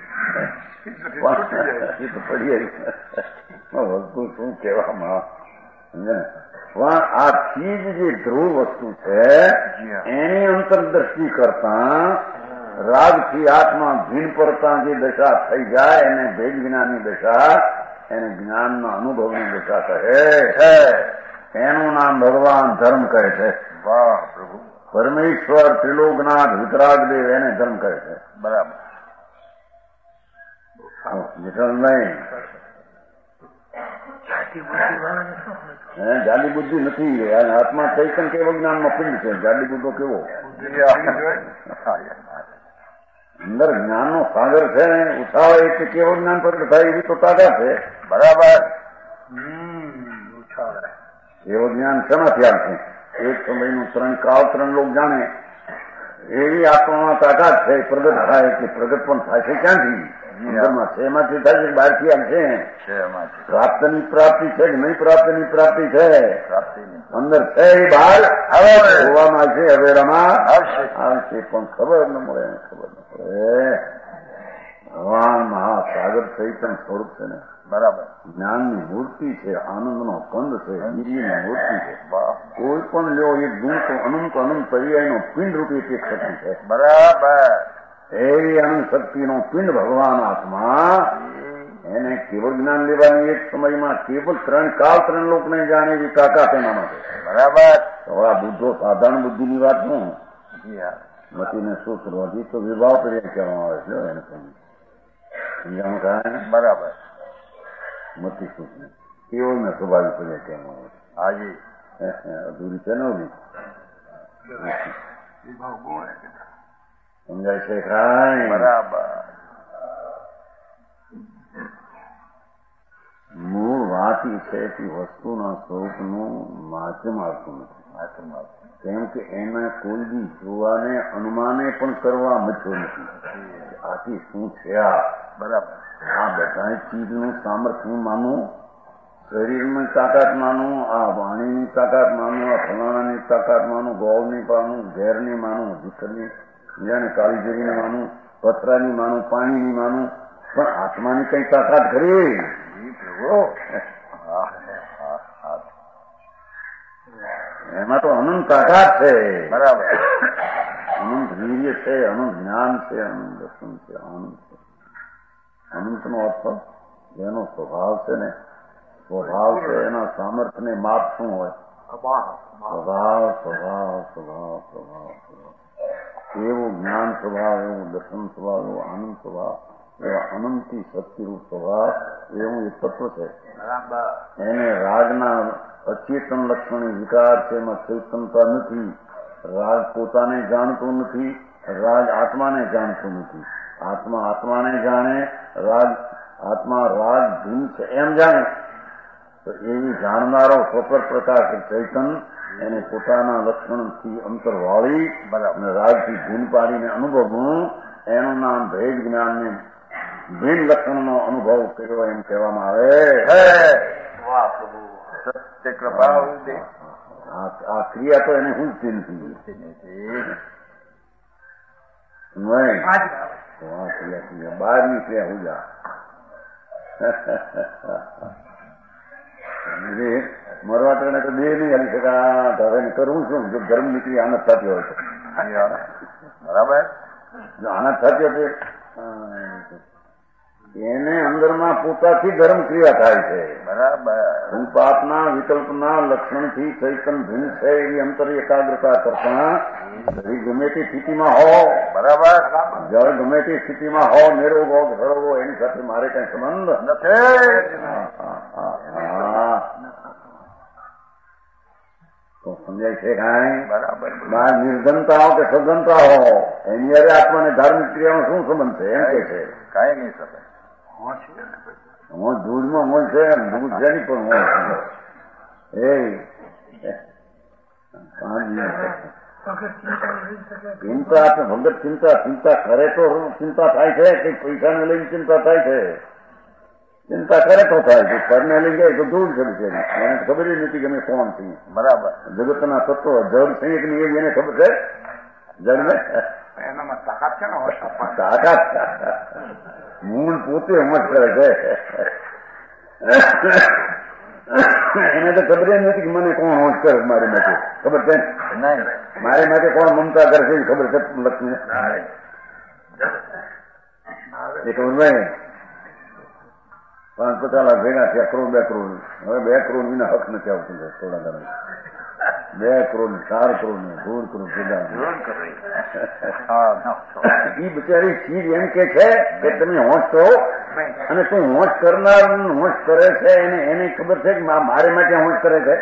છે? પડી વસ્તુ શું કહેવામાં પણ આ ચીજ જે ધ્રુવ વસ્તુ છે એની અંતરદ્રષ્ટિ કરતા રાગથી આત્મા ભીન પડતા જે દશા થઈ જાય એને ભેદ જ્ઞાનની દશા, એને જ્ઞાનના અનુભવની દશા કહે છે. એનું નામ ભગવાન ધર્મ કહે છે. વાહ પ્રભુ. પરમેશ્વર ત્રિલોકનાથ વિતરાગદેવ એને ધર્મ કહે છે. બરાબર. નહીં જાડી બુદ્ધિ નથી. આત્મા ચૈતન કેવો જ્ઞાનમાં પિંડ છે. જાડી બુદ્ધો કેવો અંદર જ્ઞાનનો સાગર છે ને ઉછાળે એટલે કેવો જ્ઞાન પ્રગટ થાય એવી તો તાકાત છે. બરાબર. એવો જ્ઞાન શેમાંથી આવશે? એક સમયનું 3 કાળ 3 લોક જાણે એવી આત્મામાં તાકાત છે. પ્રગટ થાય એટલે પ્રગટ પણ થાય છે ક્યાંથી? અંદરમાં છે એમાંથી થાય છે, બહારથી આવશે. પ્રાપ્તની પ્રાપ્તિ છે કે નહીં? પ્રાપ્તિની પ્રાપ્તિ છે. અંદર છે એ બહાર જોવામાં છે, અવેરામાં આવશે પણ ખબર ન મળે. ખબર ન પડે. ભગવાન મહાસાગર ચૈતન સ્વરૂપ છે ને. બરાબર. જ્ઞાનની મૂર્તિ છે, આનંદનો કંદ છે, વીર્યની મૂર્તિ છે. કોઈ પણ લ્યો એક ગુણ તો અનંત અનંત પર્યાયનો પિંડ રૂપી એક શક્તિ છે. બરાબર. એવી અનંત શક્તિનો પિંડ ભગવાન આત્મા, એને કેવળ જ્ઞાન લેવાની એક સમયમાં કેવળ 3 કાળ 3 લોકને જાણે એવી તાકાત એનામાં છે. બરાબર. તો આ બુદ્ધો સાધારણ બુદ્ધિની વાત શું મતીને શું કરવાથી તો વિભાવ પર્યાય કહેવામાં આવે છે. એને સમજાણું કાંઈ? બરાબર. મતી શું કેવળ ને સ્વાભાવિક પર્યાય કહેવામાં આવે છે. હાજી અધૂરી છે ને ઓલી સમજાય છે કાંઈ? બરાબર. મૂળ વાત એ છે કે વસ્તુના સ્વરૂપનું માધ્યમ આવતું નથી. કેમ કે એને કોઈ બી જોવાને અનુમાને પણ કરવા મચ્યો નથી. આથી શું છે આ? બરાબર. આ બધા ચીજનું સામર્થ્ય માનું, શરીરની તાકાત માનું, આ વાણીની તાકાત માનું, આ ફલાણાની તાકાત માનું, ગોળની માનું, ઝેરની માનું, ભીતરની જાણે કાળીજરીને માનું, પથરાની માનું, પાણીની માનું, પણ આત્માની કઈ તાકાત ખરી? પ્રભુ એમાં તો અનંત તાકાત છે, બરાબર, અનંત વીર્ય છે, અનંત જ્ઞાન છે, અનંત દર્શન છે, આનંદ છે. અનંતનો અર્થ એનો સ્વભાવ છે ને, સ્વભાવ છે એના સામર્થ્યને માપ શું હોય? સ્વભાવ સ્વભાવ સ્વભાવ સ્વભાવ સ્વભાવ એવું જ્ઞાન સ્વભાવ, એવું દર્શન સ્વભાવ, એવો આનંદ સ્વભાવ, એવા અનંતી શક્તિરૂપ સ્વભાવ, એવું એ તત્વ છે. એને રાજના અચેતન લક્ષણ વિકાર છે, એમાં ચેતનતા નથી. રાગ પોતાને જાણતો નથી, રાગ આત્માને જાણતો નથી. આત્મા આત્માને જાણે, રાગ આત્મા રાગ ભીન છે એમ જાણે. તો એવી જાણનારો સ્વતર પ્રકાશ ચૈતન એને પોતાના લક્ષણથી અંતર વાળી અને રાગથી ભીન પાડીને અનુભવવું, એનું નામ ભેદ જ્ઞાનને ભીન લક્ષણનો અનુભવ કર્યો એમ કહેવામાં આવે. સત્ય કૃપા. આ ક્રિયા તો એને હું જ નથી ક્રિયા બહારની ક્રિયા હું જા મરવા ટણે તો બે નહીં હાલી શકા. હવે કરવું શું? જો ગરમ નીકળી આનંદ થતી હોય તો બરાબર, જો આનંદ થતી હોય એને અંદરમાં પોતાથી ધર્મ ક્રિયા થાય છે. બરાબર, સંપાતના વિકલ્પના લક્ષણથી ચૈતન ભિન્ન છે એવી અંતર એકાગ્રતા કરતા ગમે તે સ્થિતિમાં હો, બરાબર, જળ ગમે તે સ્થિતિમાં હો, નિરોગ હો ઘડો હો, એની સાથે મારે કઈ સંબંધ નથી. તો સમજાય છે કાંઈ? બરાબર, નિર્ધનતા હો કે સદનતા હો, એની અરે આત્માને ધાર્મિક ક્રિયાનો શું સંબંધ છે? એમ કે છે કઈ નહીં શકે. હું દૂધમાં મોજ છે, દૂધ છે નહીં પણ મોજ ચિંતા ભગત ચિંતા કરે તો ચિંતા થાય છે કે પૈસાને લઈને ચિંતા થાય છે? ચિંતા કરે તો થાય છે. પરને લઈ જાય તો દૂર છે એને ખબર જ નથી કે અમે કોણ છીએ. બરાબર, જગતના તત્વો જળ છે કે નહીં એને ખબર છે. જળને એનામાં તાકાત છે ને, તાકાત મૂળ પોતે સમજ કરે છે. એને તો ખબર જ નથી કે મને કોણ હોશ કરે મારી માટે. ખબર છે મારી માટે કોણ મમતા કરે છે ખબર છે લક્ષ્મી એ ખબર ભાઈ. 5-50 લાખ ભેગા થયા, કરોડ 2 કરોડ. હવે 2 કરોડ વિના હક નથી આવતું થોડા દાડા. 2 કરોડ 4 કરોડ 16 કરોડ ભેગા. એ બિચારી ચીજ એમ કે છે કે તમે હોશ કરો, અને તું હોશ કરનાર હોશ કરે છે એને ખબર છે કે મારે માટે હોશ કરે છે.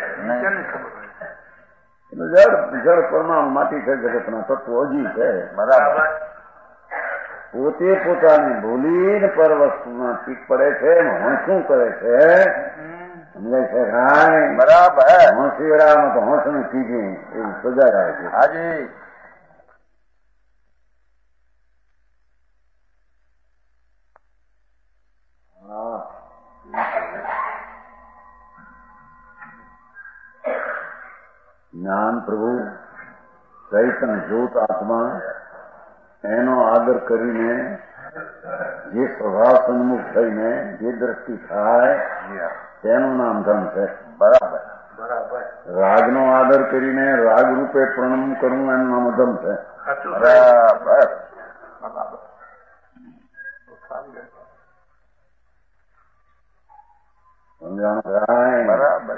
જળ પરમાણુ માટી છે, જગતના તત્વો હજી છે. બરાબર, પોતે પોતાને ભૂલીને પર વસ્તુમાં ચીક પડે છે. હોશ શું કરે છે સમજાય છે કાંઈ? બરાબર, હોશિયારામાં તો હોશ ને ચીજી એવું સજા આવે છે. હાજી, જ્ઞાન પ્રભુ ચૈતન જ્યોત આત્મા એનો આદર કરીને જે સ્વભાવ સન્મુખ થઈને જે દ્રષ્ટિ થાય તેનું નામ ધન છે. બરાબર, બરાબર, રાગનો આદર કરીને રાગ રૂપે પ્રણમ કરવું એનું નામ ધમ છે. બરાબર, સમજાણું? બરાબર,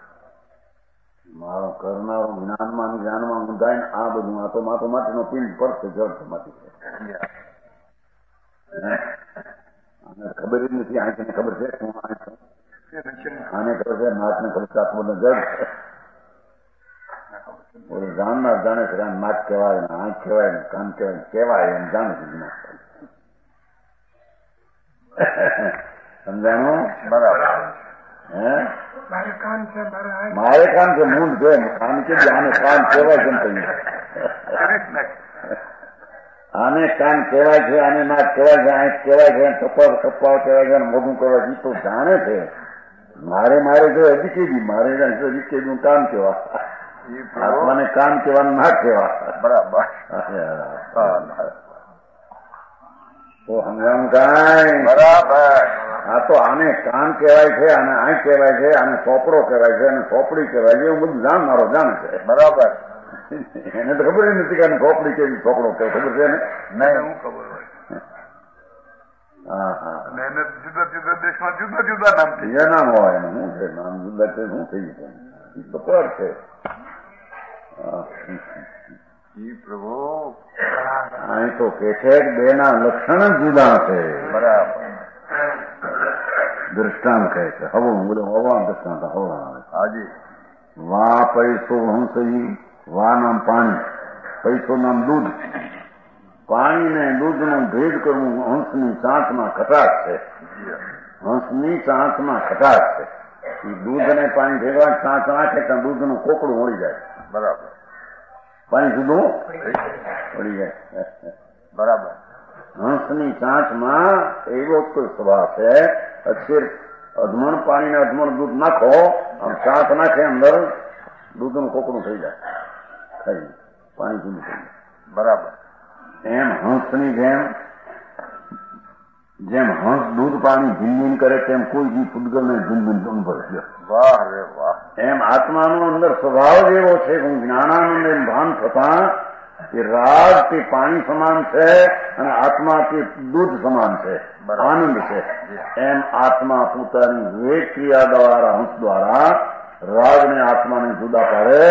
મારો કરનારો જ્ઞાનમાં મુંધાય ને આ બધું આ તો માતો માટીનો પિંડ પડશે, જળ માટી છે. આને ખબર જ નથી. આને ખબર છે શું આને ખબર છે? નાકને ખબર છે આત્માને જળ છે. જાણનાર જાણે છે નાક કહેવાય ને આંખ કહેવાય ને કાન કહેવાય કહેવાય એમ જાણે છે. સમજાણું? બરાબર, હે મારે કાન છે, મારે કામ છે મૂંડ છે કાન કે આને કાન કહેવાય કેમ કહ્યું? આને કાન કહેવાય છે, આને નાક કહેવાય છે, આંખ કહેવાય છે, કપાળ કહેવાય છે, મોઢું કહેવાય છે. તો જાણે છે. મારે જો હજી મારે હજી કામ કેવા આત્માને કામ કહેવાનું નાક કહેવા. બરાબર, તો સમજાવું કાંઈ? બરાબર, આ તો આને કાન કહેવાય છે, આને આંખ કહેવાય છે, આને ચોપડો કહેવાય છે, અને ચોપડી કહેવાય છે, એવું બધું જાણનારો જાણે છે. બરાબર. એને તો ખબર નથી કે ચોપડી કેવી ચોપડો કેવો ખબર છે ને? નહીં, હું ખબર હોય. હા હા, એને જુદા જુદા દેશમાં જુદા જુદા નામ છે. નામ હોય એનું શું છે? નામ જુદા છે, શું થઈ ગયું? એ તો પર છે. પ્રભુ અહીં તો કે છે કે બે ના લક્ષણ જ જુદા છે. બરાબર. દ્રષ્ટાંત કહે છે. હવે હવા દ્રષ્ટાંત હવા. હાજી. વા પૈસો હંસઈ, વા નામ પાણી, પૈસો નામ દૂધ. પાણી ને દૂધનો ભેદ કરવું હંસની ચાંચમાં ખટાશ છે. હંસની ચાંચમાં ખટાશ છે. એ દૂધ અને પાણી ભેગા ચાંચ નાખે ત્યાં દૂધનું કોકડું મળી જાય. બરાબર. પાણી જુદું મળી જાય. બરાબર. હંસની ચાંચમાં એવો જ કોઈ સ્વભાવ છે. અક્ષર અધમણ પાણીને અધમણ દૂધ નાખો, આમ ચાંચ નાખે અંદર દૂધનું કોકડું થઈ જાય. ખાઈ પાણી જુદું થઈ જાય. બરાબર. એમ હંસની જેમ હંસ દૂધ પાણી ભીનભીન કરે તેમ કોઈ બી પૂતગલને ભીનભીન અનુભવ છે. વાહ રે વાહ. એમ આત્માનો અંદર સ્વભાવ જ એવો છે કે હું જ્ઞાનાનંદ એમ ભાન થતા કે રાગ તે પાણી સમાન છે અને આત્મા તે દૂધ સમાન છે, આનંદ છે. એમ આત્મા પોતાની વિવેક ક્રિયા દ્વારા હંસ દ્વારા રાગને આત્માને જુદા પાડે.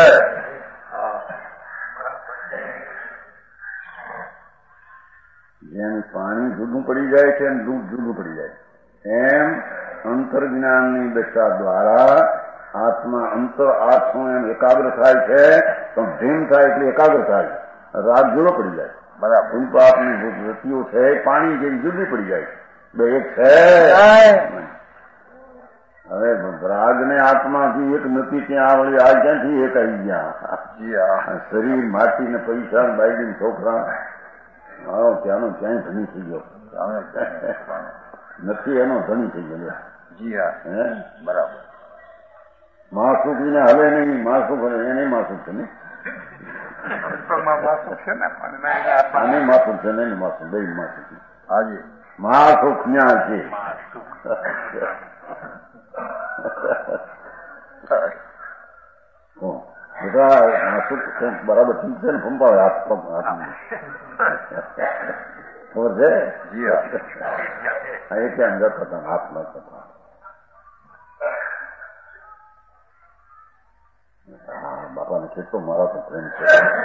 જેમ પાણી જુદું પડી જાય છે એમ દૂધ જુદું પડી જાય, એમ અંતર્જ્ઞાનની દશા દ્વારા આત્મા આત્મો એમ એકાગ્ર થાય છે. તો ધીમ થાય એટલે એકાગ્ર થાય, રાગ જુદો પડી જાય. બરાબર. પાપની જે વૃત્તિઓ છે પાણી જેવી જુદી પડી જાય, બે એક છે. હવે રાગ ને આત્માથી એક નથી ત્યાં આવડી, આ ક્યાંથી એક આવી ગયા. શરીર માટી ને પૈસા બાઈડી છોકરા મારો ત્યાંનો ક્યાંય ધણી થઈ ગયો નથી, એનો ધણી થઈ ગયો. જી હા. હે બરાબર. મહાસુખીને હલે નહીં, મહાસુખ હલે એને માસુખ છે ને, આને માસુખ છે ને માસુખ બે માસુખ. હાજી. મહાસુખ ન્યા છે. બધા માસુખ બરાબર ઠીક છે ને, પંપાવે હાથ પગ ખબર છે. જી હા. એટલે અંદર થતા હાથ ન થતા. બાપાને કેટલો મારા તો પ્રેમ છે.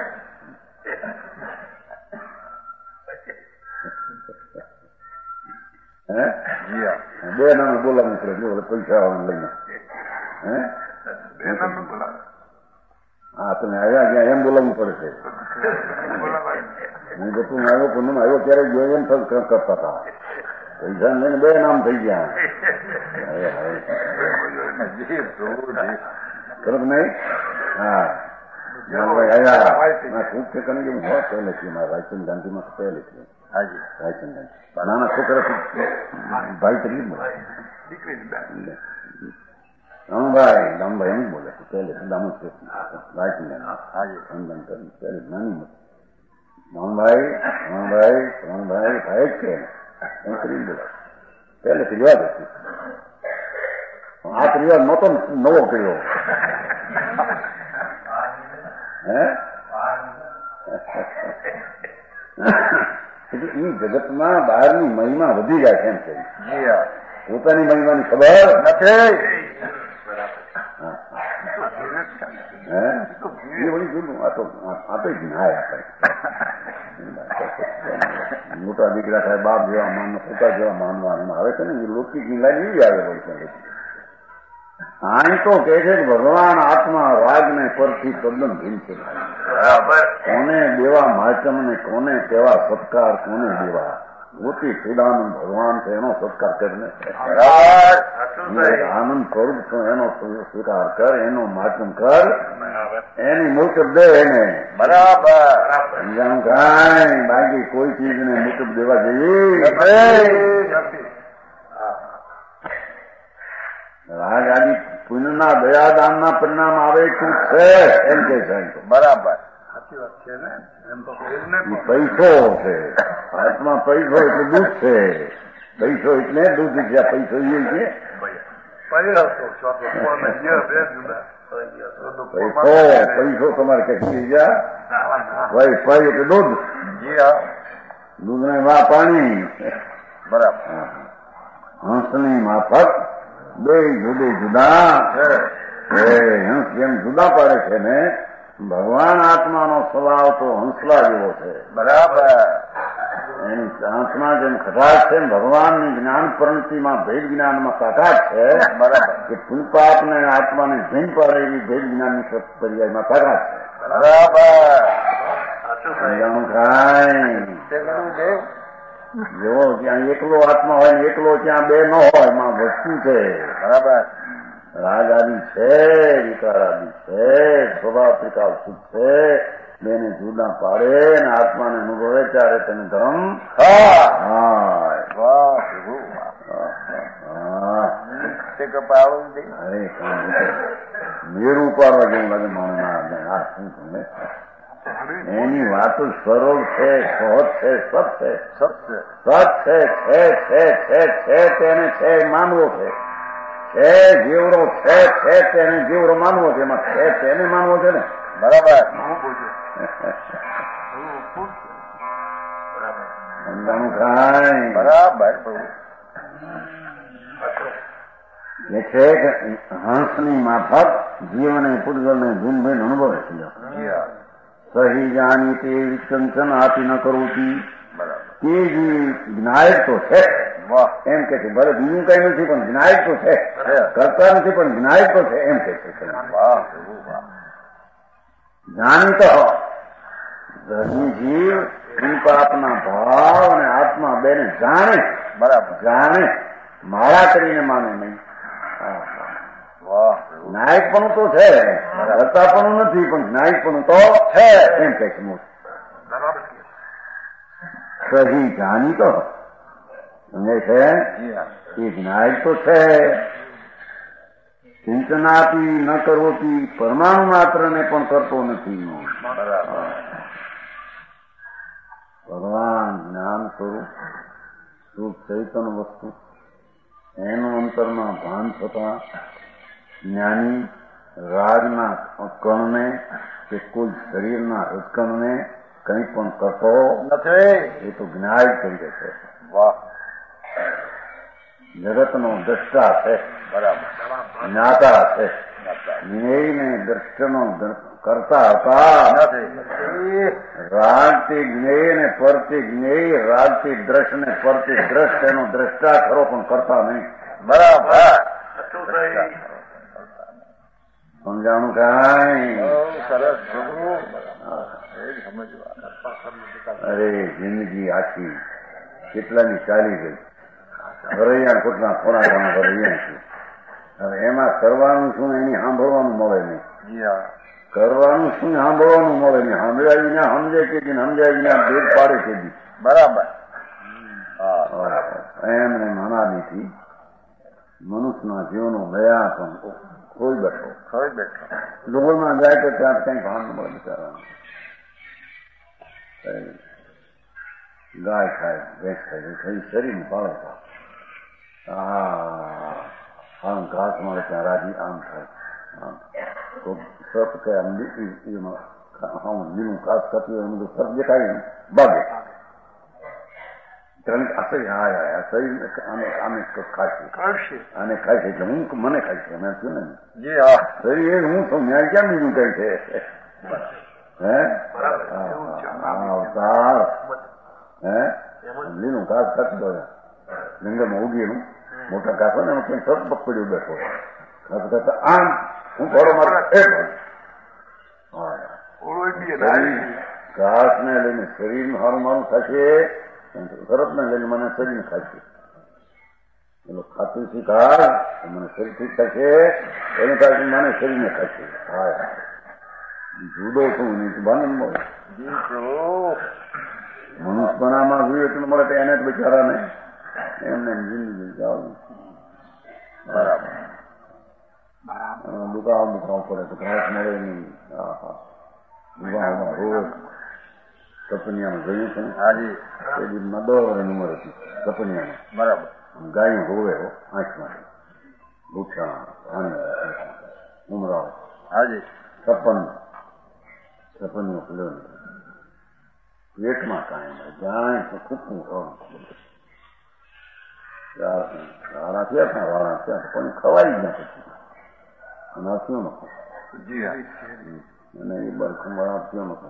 હે બે નામે બોલાવવું પડે જો પૈસા લઈને. હે હા, તમે આવ્યા ત્યાં એમ બોલાવવું પડે છે. હું તું આવ્યો પણ આવ્યો ત્યારે જોઈ એમ કરતા હતા. પૈસા લઈને બે નામ થઈ ગયા. ખબર નહીં? હા, ખૂબ છે કને હું હોત પહેલેથી મારા રાયચંદ ગાંધીમાં પહેલેથી. હાજી, રાયચંદ ગાંધી નાના છોકરા ભાઈ તરીકે બોલે. રામભાઈ એમ જ બોલે પહેલેથી દામો છે. રાયચંદ ગાંધી પહેલે નાની રામભાઈ ભાઈ જ કે એમ કરીને બોલે. પહેલેથી રિવાજ હતી. આ રિવાજ નહોતો નવો કર્યો. એટલે એ જગતમાં બહારની મહિમા વધી જાય કેમ છે, પોતાની મહિમાની ખબર નથી. એ વળી જોયું આપે જ નાય આપણે મોટા દીકરા થાય બાપ જેવા માનવા પોતા જેવા માનવા એમાં આવે છે ને એ લૌકિક ની લાઈન એવી આવે હોય છે. અહીં તો કે છે કે ભગવાન આત્મા રાગ ને પરથી તદ્દન ભીન છે. કોને દેવા માચમ ને કોને કેવા સત્કાર કોને દેવા. મોટી પીડાનંદ ભગવાન છે એનો સત્કાર કરીને આનંદ સ્વરૂપ છો એનો સ્વીકાર કર, એનો માચમ કર, એની મુકબ દે એને. બરાબર. કાંઈ બાકી કોઈ ચીજને મુકબ દેવા જેવી રાગ આદિ પુણ્યના દયાદાનના પરિણામ આવે શું છે એમ કે છે. બરાબર. પૈસો છે આત્મા, પૈસો એટલે દૂધ છે. પૈસો એટલે દૂધ છે પૈસો એ છે પૈસો તમારે કઈ ગયા ભાઈ ભાઈ એટલે દૂધ દૂધ ને વા પાણી બરાબર હંસની માફક બે જુદે જુદા હંસ જેમ જુદા પાડે છે ને ભગવાન આત્માનો સ્વભાવ તો હંસલા જેવો છે બરાબર એની આત્મા જેમ ખટાશ છે ભગવાનની જ્ઞાન પરંતિમાં ભેદ જ્ઞાનમાં તાકાત છે બરાબર કે પુલપાપ ને આત્માને ભીન પાડે એવી ભેદ જ્ઞાનની પર્યાયમાં તાકાત છે બરાબર જો ત્યાં એકલો આત્મા હોય ને એકલો ત્યાં બે ન હોય એમાં વસ્તુ છે બરાબર રાગ આદિ છે વિકાર આદિ છે સ્વભાવ ત્રિકાલ સુખ છે બેને જુદા પાડે ને આત્માને અનુભવે ત્યારે તેને ધર્મ મેર ઉપાડવા જેવું લાગે માણસ આ શું તમે એની વાતો સરળ છે સહજ છે સત છે તેને છે માનવો છે જેવડો છે તેને જેવડો માનવો છે એમાં છે તેને માનવો છે ને બરાબર સમજાણું કાંઈ બરાબર એ છે કે હંસની માફક જીવને પૂતગલને ભિન્ન ભિન્ન અનુભવે છે સહી જાણી તે વિચંચન આપી ન કરવું તે જે જ્ઞાયક તો છે એમ કે છે ભલે બીજું કઈ નથી પણ જ્ઞાયક તો છે કરતા નથી પણ જ્ઞાયક તો છે એમ કે છે જાણી તો જીવ પાપના ભાવ અને આત્મા બેને જાણે બરાબર જાણે માળા કરીને માને નહીં નાયકપણું તો છે કરતાપણું નથી પણ નાયકપણું તો છે એમ કે છે સહી જાણી તો સમજે છે એ જ્ઞાયક તો છે ચિંતનાથી ન કરવોથી પરમાણુ માત્રને પણ કરતો નથી ભગવાન જ્ઞાન સ્વરૂપ શુદ્ધ ચૈતન્ય વસ્તુ એનું અંતરમાં ભાન થતા જ્ઞાની રાગના કણને કે કોઈ શરીરના રજકણને કંઈ પણ કરતો નથી એ તો જ્ઞાય તરીકે છે જગતનો દ્રષ્ટા છે બરાબર જ્ઞાતા છે જ્ઞેયને દ્રષ્ટનો કરતા હતા રાગથી જ્ઞેય ને પરથી જ્ઞેય રાગથી દ્રષ્ટ ને પરથી દ્રષ્ટ એનો દ્રષ્ટા ખરો પણ કરતા નહીં બરાબર સમજાણું કાંઈ સરસ અરે જિંદગી આખી કેટલાની ચાલી ગઈ ઘરૈયા કોટના થોડા ઘણા ઘરૈયા છે હવે એમાં કરવાનું શું એની સાંભળવાનું મળે નહીં કરવાનું શું સાંભળવાનું મળે નહીં સાંભળાવીને સમજે કે સમજાવીને ભેદ પાડે કે બરાબર એમને મનાદીથી મનુષ્યના જીવનો ગયા પણ ખોઈ બેઠો ડોળમાં જાય તો ત્યાં કઈ ભાન મળે બિચારાનું ગાય ખાય ભેંસ ખાય ખાઈ શરીરને પાળે આમ ઘાસ મળે ત્યાં રાજી આમ થાય તો સપ કે આમ લીલું ઘાસ ખાતું હોય બધું સપ દેખાય ને બાગે શરીર આમે ખાશે આને ખાય છે એટલે હું મને ખાય છે મેં થયું ને શરીર હું છું ન્યાય ક્યાં બીજું કઈ છે હે અવતાર હે લીલું ઘાસ ખાતું હોય જંગલમાં ઉગીનું મોટા ઘાસ હોય ને એમાં કઈ સપ પકડ્યું બેઠો ઘાસ ખાતા આમ હું થોડો મારો ઘાસ ને લઈને શરીર સારું મારું થશે તરત ને લઈને મને શરીર ખાશે પેલો ખાતું થી ઘાસ મને શરીર ઠીક થશે એને કારણે મને શરીરને ખાશે જુદો છું નહીં બંધ મળે મનુષ્યપણામાં જોઈએ એટલું મળે તો એને જ બિચારાને એમને જિંદગી જવાનું બરાબર દુકાળ પડે તો ઘાસ મળે નહીં દુકાળમાં રોગ સપનિયાનું જોયું છે ને? હાજી. એ દિવસમાં 10 વર્ષની ઉંમર હતી સપનિયાની. બરાબર. ગાયું રોવે હો આંખમાં ઉઠા ઉમરાવ. હાજી. સપનનો ખુલ્યો પેટમાં કાંઈ જાય તો ખૂટવું વાળા થયા વાળા થયા પણ ખવાઈ ગયા પછી અને થયો નતો. અને એ બરખું વાળા થયો નતો.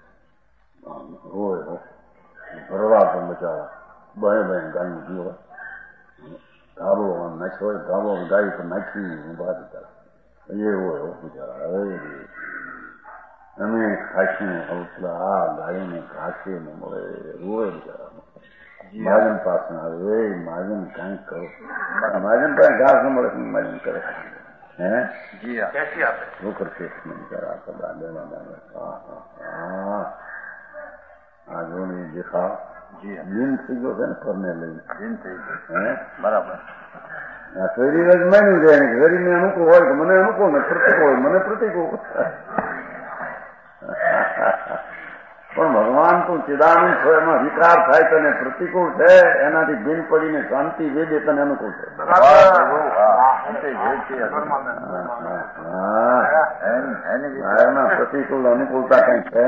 રોય ભરવા પણ બચાવા બે ગાયું ગયો ધાબો નાખ્યો હોય ધાબો ગાય પર નાખી ઉભા થતા એ હોય બિચારા. અમે ખાસી આ ગાયોને ઘાસે ન મળે રોય બિચારા. મહાજન પાસે આવે એ મહાજન કાંઈક કરો. મહાજન પાસે ઘાસ ન મળે મહાજન કરે હે શું કરશે બિચારા આ જોની દેખા જીન થઈ ગયો છે ને ફરને લઈને જીન થઈ ગયો. બરાબર. શરીર જ માન્યું જાય ને શરીરને અનુકૂળ હોય તો મને અનુકૂળ ને પ્રતિકૂળ હોય મને પ્રતિકૂળ. પણ ભગવાન તું ચિદાનંદ છો એમાં વિકાર થાય તને પ્રતિકૂળ છે એનાથી ભીન પડીને શાંતિ વેદે તને અનુકૂળ છે. એના પ્રતિકૂળ અનુકૂળતા કઈ છે?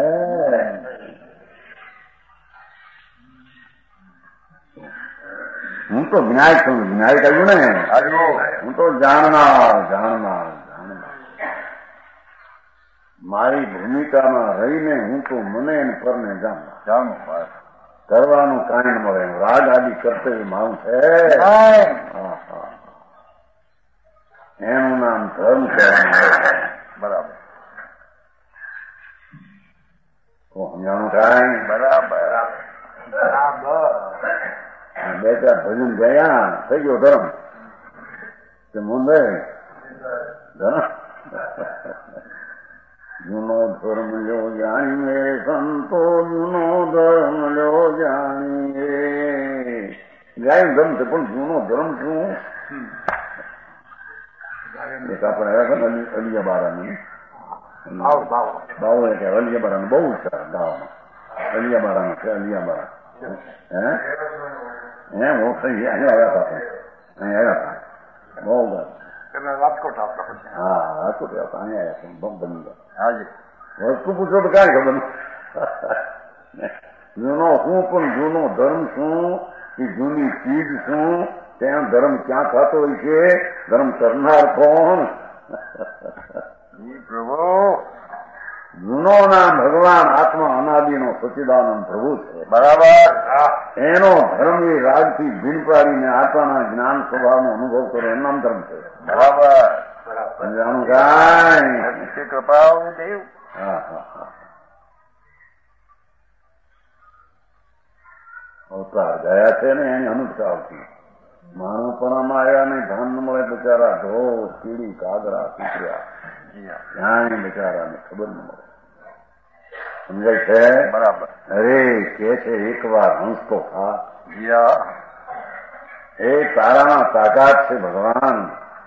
હું તો જ્ઞાય છું. જ્ઞાય કહ્યું ને હું તો જાણનાર. મારી ભૂમિકામાં રહીને હું તો મને પરને જાણું. કરવાનું કાંઈ ન મળે રાગ આદિ કર્તવ્ય મારું છે. એનું નામ ધર્મ કહેવાનું. બરાબર. તો સમજાણું કાંઈ? બરાબર. બે ચાર ભજન ગયા થઈ ગયો ધર્મ. તે મુંબઈ ધર્મ જૂનો ધર્મ લ્યો જાણી મેરે સંતો જૂનો ધર્મ લ્યો જાણી. ગાયું ધર્મ છે પણ જૂનો ધર્મ શું? એક આપણે આવ્યા હતા ને અલિયાબારાની બાવો એટલે અલિયાબારાનું બહુ છે ગાવામાં. અલિયાબારાનું છે અલિયાબારા. હે હું થઈ અહીંયા આવ્યા હતા અહીં આવ્યા હતા બહુ રાજકોટ આવતા પછી. હા રાજકોટ આવતા અહીંયા આવ્યા હતા બની ગયા. હાજી. વસ્તુ પૂછો તો કાંઈ ખબર નથી. જૂનો શું પણ જૂનો ધર્મ શું એ જૂની ચીજ શું ત્યાં ધર્મ ક્યાં થતો હોય છે? ધર્મ કરનાર કોણ? પ્રભુ જૂનો નામ ભગવાન આત્મા અનાદિનો સચ્ચિદાનંદ પ્રભુ છે. બરાબર. એનો ધર્મ એ રાજથી ભીન પાડીને આત્માના જ્ઞાન સ્વભાવનો અનુભવ કરો એનું નામ ધર્મ છે. બરાબર. જાણું કાંઈ કૃપા દેવ. અવતાર ગયા છે ને એની અનુષ્ઠા આવતી. માનવપણામાં આવ્યા નહીં ધન ન મળે બિચારા ઢોર કીડી કાગરા કૂતર્યા ક્યાંય બિચારાને ખબર ન મળે. સમજાય છે? બરાબર. અરે કે છે એક વાર હંસ તો ખા. એ તારામાં તાકાત છે ભગવાન.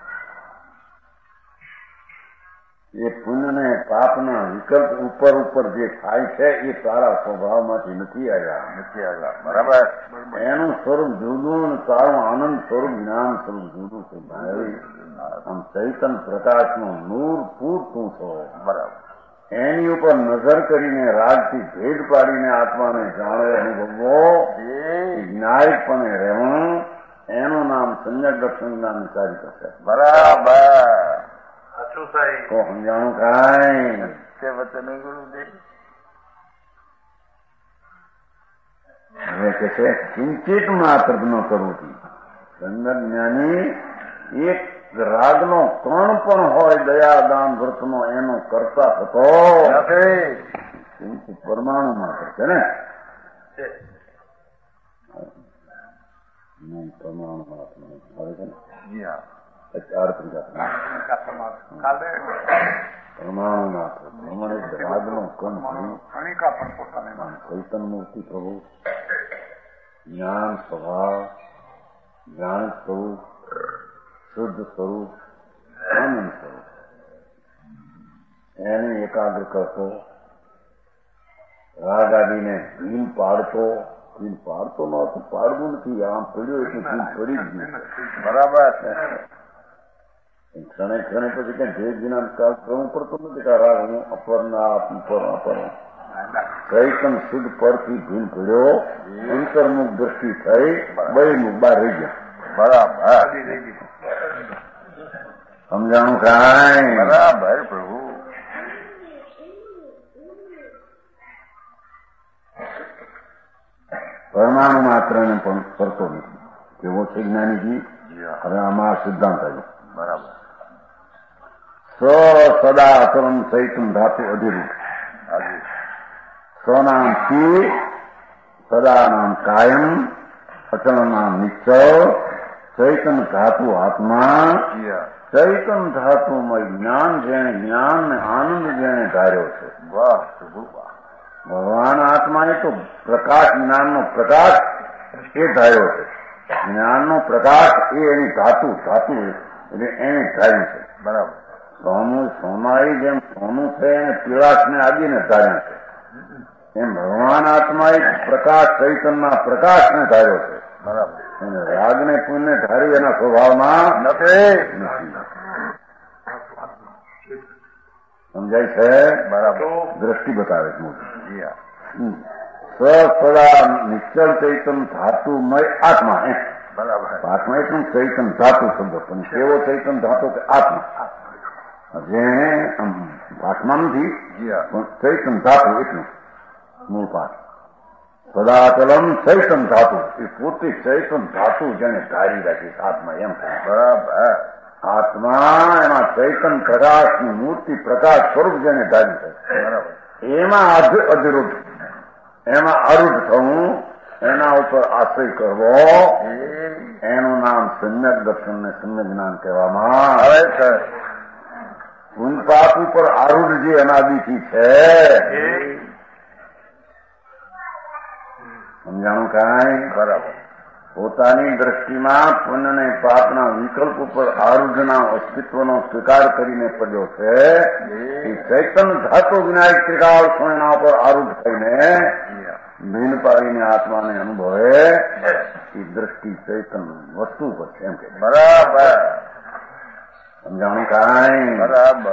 એ પુણ્ય ને પાપના વિકલ્પ ઉપર જે થાય છે એ તારા સ્વભાવમાંથી નથી આવ્યા. બરાબર. એનું સ્વરૂપ જુદું અને તારું આનંદ સ્વરૂપ જ્ઞાન સ્વરૂપ જુદું છે ભાઈ. આમ ચૈતન પ્રકાશનું નૂર પૂરતું છો. બરાબર. એની ઉપર નજર કરીને રાગથી ભેદ પાડીને આત્માને જાણો અનુભવવો જ્ઞાયકપણે રહેવું એનું નામ સંયક દર્શન જ્ઞાન સારી કરશે. બરાબર. તો સમજાણું કાંઈ? હવે કે છે કિંચિત માત્ર ન કરવું. સંયક જ્ઞાની એક રાગનો કણ પણ હોય દયા દાન વ્રતનો એનો કરતા થતો પરમાણુ માત્ર છે ને. પરમાણુ માત્ર આવે છે ને. પરમાણુ માત્ર રાગનો કણ ચૈતન મૂર્તિ પ્રભુ જ્ઞાન સ્વભાવ જ્ઞાન સ્વરૂપ શુદ્ધ સ્વરૂપ આનંદ સ્વરૂપ એને એકાગ્ર કરશો રાગ આદિને ભીલ પાડતો નહોતો, પાડવું નથી, આમ પડ્યો એટલે ભીલ પડી જ ગયું. બરાબર. ક્ષણે ક્ષણે પછી કઈ ભેદ વિના કાલ કરવું પડતું નથી કે રાગ હું અપરના અપર ચૈતન શુદ્ધ પરથી ભીલ પડ્યો, અંતર્મુખ દ્રષ્ટિ થઈ, બહિર્મુખ બહાર રહી ગયા. બરાબર. સમજાણું કાંઈ? બરાબર પ્રભુ. પરમાણુ માત્ર ને પણ કરતો નથી. કેવો છે જ્ઞાનીજી? હવે આમાં સિદ્ધાંત આવ્યો. બરાબર. સદા અચલમ ચૈતન ધાતુ અધિરૂઢ. સ્વનામ થી સદા નામ કાયમ, અચલ નામ નિશ્ચલ, ચૈતન ધાતુ આત્મા, ચૈતન ધાતુમય જ્ઞાન જેને જ્ઞાન ને આનંદ જેને ધાર્યો છે. વાહ પ્રભુ વાહ. ભગવાન આત્મા એ તો પ્રકાશ, જ્ઞાનનો પ્રકાશ એ ધાર્યો છે. જ્ઞાનનો પ્રકાશ એ એની ધાતુ એટલે એને ધાર્યું છે. બરાબર. સોનાઈ જેમ સોનું છે એને પીળાશ ને આદિને ધાર્યું છે, એમ ભગવાન આત્મા એ પ્રકાશ ચૈતનના પ્રકાશને ધાર્યો છે. બરાબર. અને રાગને પુણ્યને ધાર્યું એના સ્વભાવમાં નથી. સમજાય છે? બરાબર. દ્રષ્ટિ બતાવે છે. બરાબર. સદા નિશ્ચલ ચૈતન ધાતુમય આત્મા એમ. બરાબર. આત્મા એટલું ચૈતન ધાતુ શબ્દ, પણ કેવો ચૈતન ધાતુ કે આત્મા, જેને આત્મા નથી પણ ચૈતન ધાતુ એટલું મૂળ પાઠ. સદાચલમ ચૈતન ધાતુ એ પોતે ચૈતન ધાતુ જેને ધારી રાખી આત્મા એમ. બરાબર. આત્મા એમાં ચૈતન પ્રકાશની મૂર્તિ પ્રકાશ સ્વરૂપ જેને ધારી છે, બરાબર. એમાં અધિરૂઢ, એમાં અરૂઢ થવું, એના ઉપર આશ્રય કરવો, એનું નામ સમ્યક દર્શન ને સમ્યક જ્ઞાન કહેવામાં આવે છે. પુનપાપ ઉપર આરૂઢ જે અનાદિથી છે, સમજાણું કાંઈ? બરાબર. પોતાની દ્રષ્ટિમાં પુણ્ય ને પાપના વિકલ્પ ઉપર આરૂઢના અસ્તિત્વનો સ્વીકાર કરીને પડ્યો છે. એ ચૈતન ધાતુ વિનાયક ત્રિકાળ એના ઉપર આરૂઢ થઈને ભીન પાડીને આત્માને અનુભવે એ દ્રષ્ટિ ચૈતન વસ્તુ પર છે એમ કે. બરાબર. સમજાણું કાંઈ? બરાબર.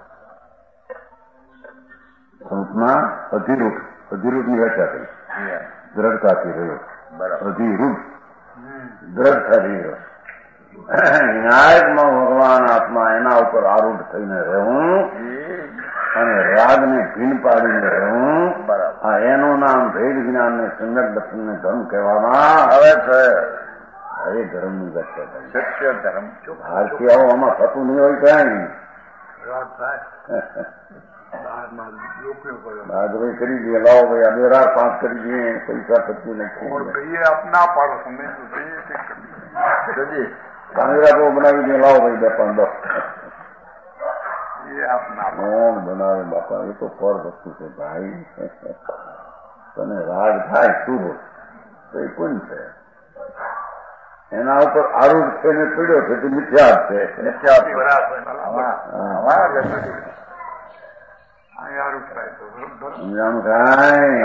સંતમાં અધિરૂઢની વ્યાખ્યા કરી, દ્રઢતાથી રહ્યો. અધિરૂઢ દ્રઢતાથી રહ્યો. ન્યાયમાં ભગવાન આત્મા એના ઉપર આરૂઢ થઈને રહેવું અને રાગને ભીન પાડીને રહેવું, આ એનું નામ ભેદ જ્ઞાન ને સમ્યક દર્શન ને ધર્મ કહેવામાં આવે છે. એ ધર્મની વ્યાખ્યા કરી. સત્ય ધર્મ. ભારતીય આમાં થતું નહીં હોય કઈ. ભાઈ કરી દઈએ, લાવો ભાઈ આ 2005 કરી દઈએ, પૈસા થતી નથી. अपना पाड़ो समय કાંગરા તો બનાવી દઈએ, લાવો ભાઈ 2-5 કોણ બનાવે બાપા? એ તો પર વસ્તુ છે ભાઈ. તને રાગ થાય શુભ તો એ કોણ છે? એના ઉપર આરૂઢ થઈને પીડ્યો છે તે મિથ્યા છે. સમજાણું કાંઈ?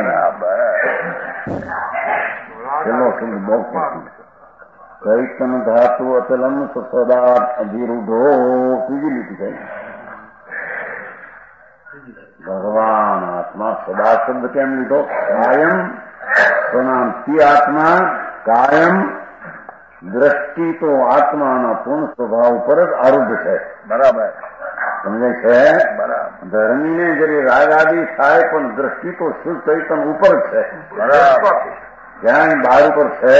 છેલ્લો શબ્દ બહુ ચૈતન ધાતુ અચલમ સદા અધિરૂઢો. ત્રીજી લીટી થઈ. ભગવાન આત્મા સદા શબ્દ કેમ લીધો? કાયમ સ્વનામ થી આત્મા કાયમ. દ્રષ્ટિ તો આત્માના પૂર્ણ સ્વભાવ પર જ આરૂઢ છે. બરાબર. સમજાય છે? ધર્મીને જરી રાગ આદિ થાય પણ દ્રષ્ટિ તો શુદ્ધ ચૈતન ઉપર જ છે. ક્યાંય બહાર ઉપર છે?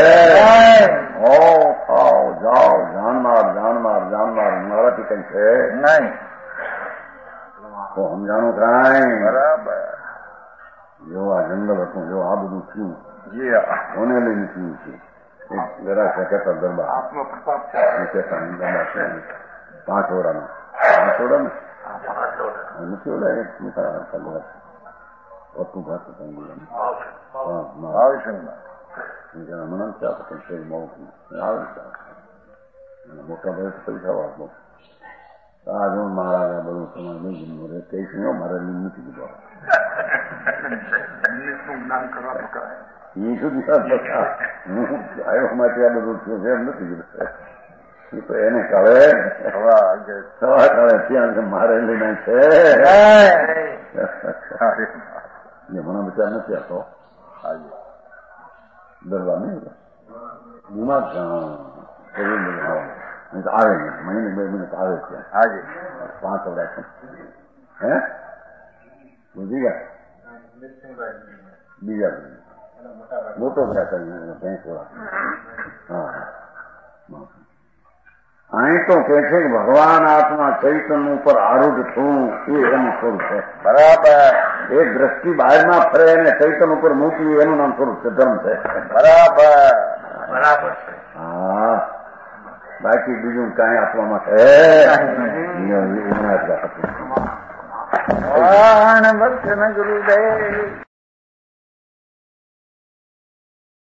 જાઓ જાનમાર મારાથી કઈ છે નહીં. તો સમજાણું કાંઈ? બરાબર. જો આ જંગલ હતું, જો આ બધું થયું, કોને લઈને થયું છે? જરા કહેતા દરબાર પાંચ ઓડાનો નથી ઓડા એક પતું ભાષા હમણાં મોટા ભાઈ પૈસા વાપરો આ જો મહારાજા બધું તમારે નહીં મારે કઈ મારે નથી દીધો જ્ઞાન કરવાનું કરાય. એ સુધી હું આવ્યો માટે આ બધું થયું છે એમ નથી કીધું. એ તો એને કહે સવા કહે ત્યાં મારે લઈને છે મને વિચાર નથી આવતો ડરવા નહીં બીમાર આવે ને મહિને 2 મિનિટ આવે છે. હાજી 5 વર્ષ હે બુજી ગયા બીજા મોટો ભ્યા 5 હા અહીં તો કે છે કે ભગવાન આત્મા ચૈતન્ય ઉપર આરૂઢ થવું એ એનું સ્વરૂપ છે. બરાબર. એક દ્રષ્ટિ બહારમાં ફરે અને ચૈતન્ય ઉપર મૂકવી એનું નામ સ્વરૂપ છે, ધર્મ છે. બરાબર બરાબર. હા બાકી બીજું કાંઈ આપવામાં છે ગુરુદેવ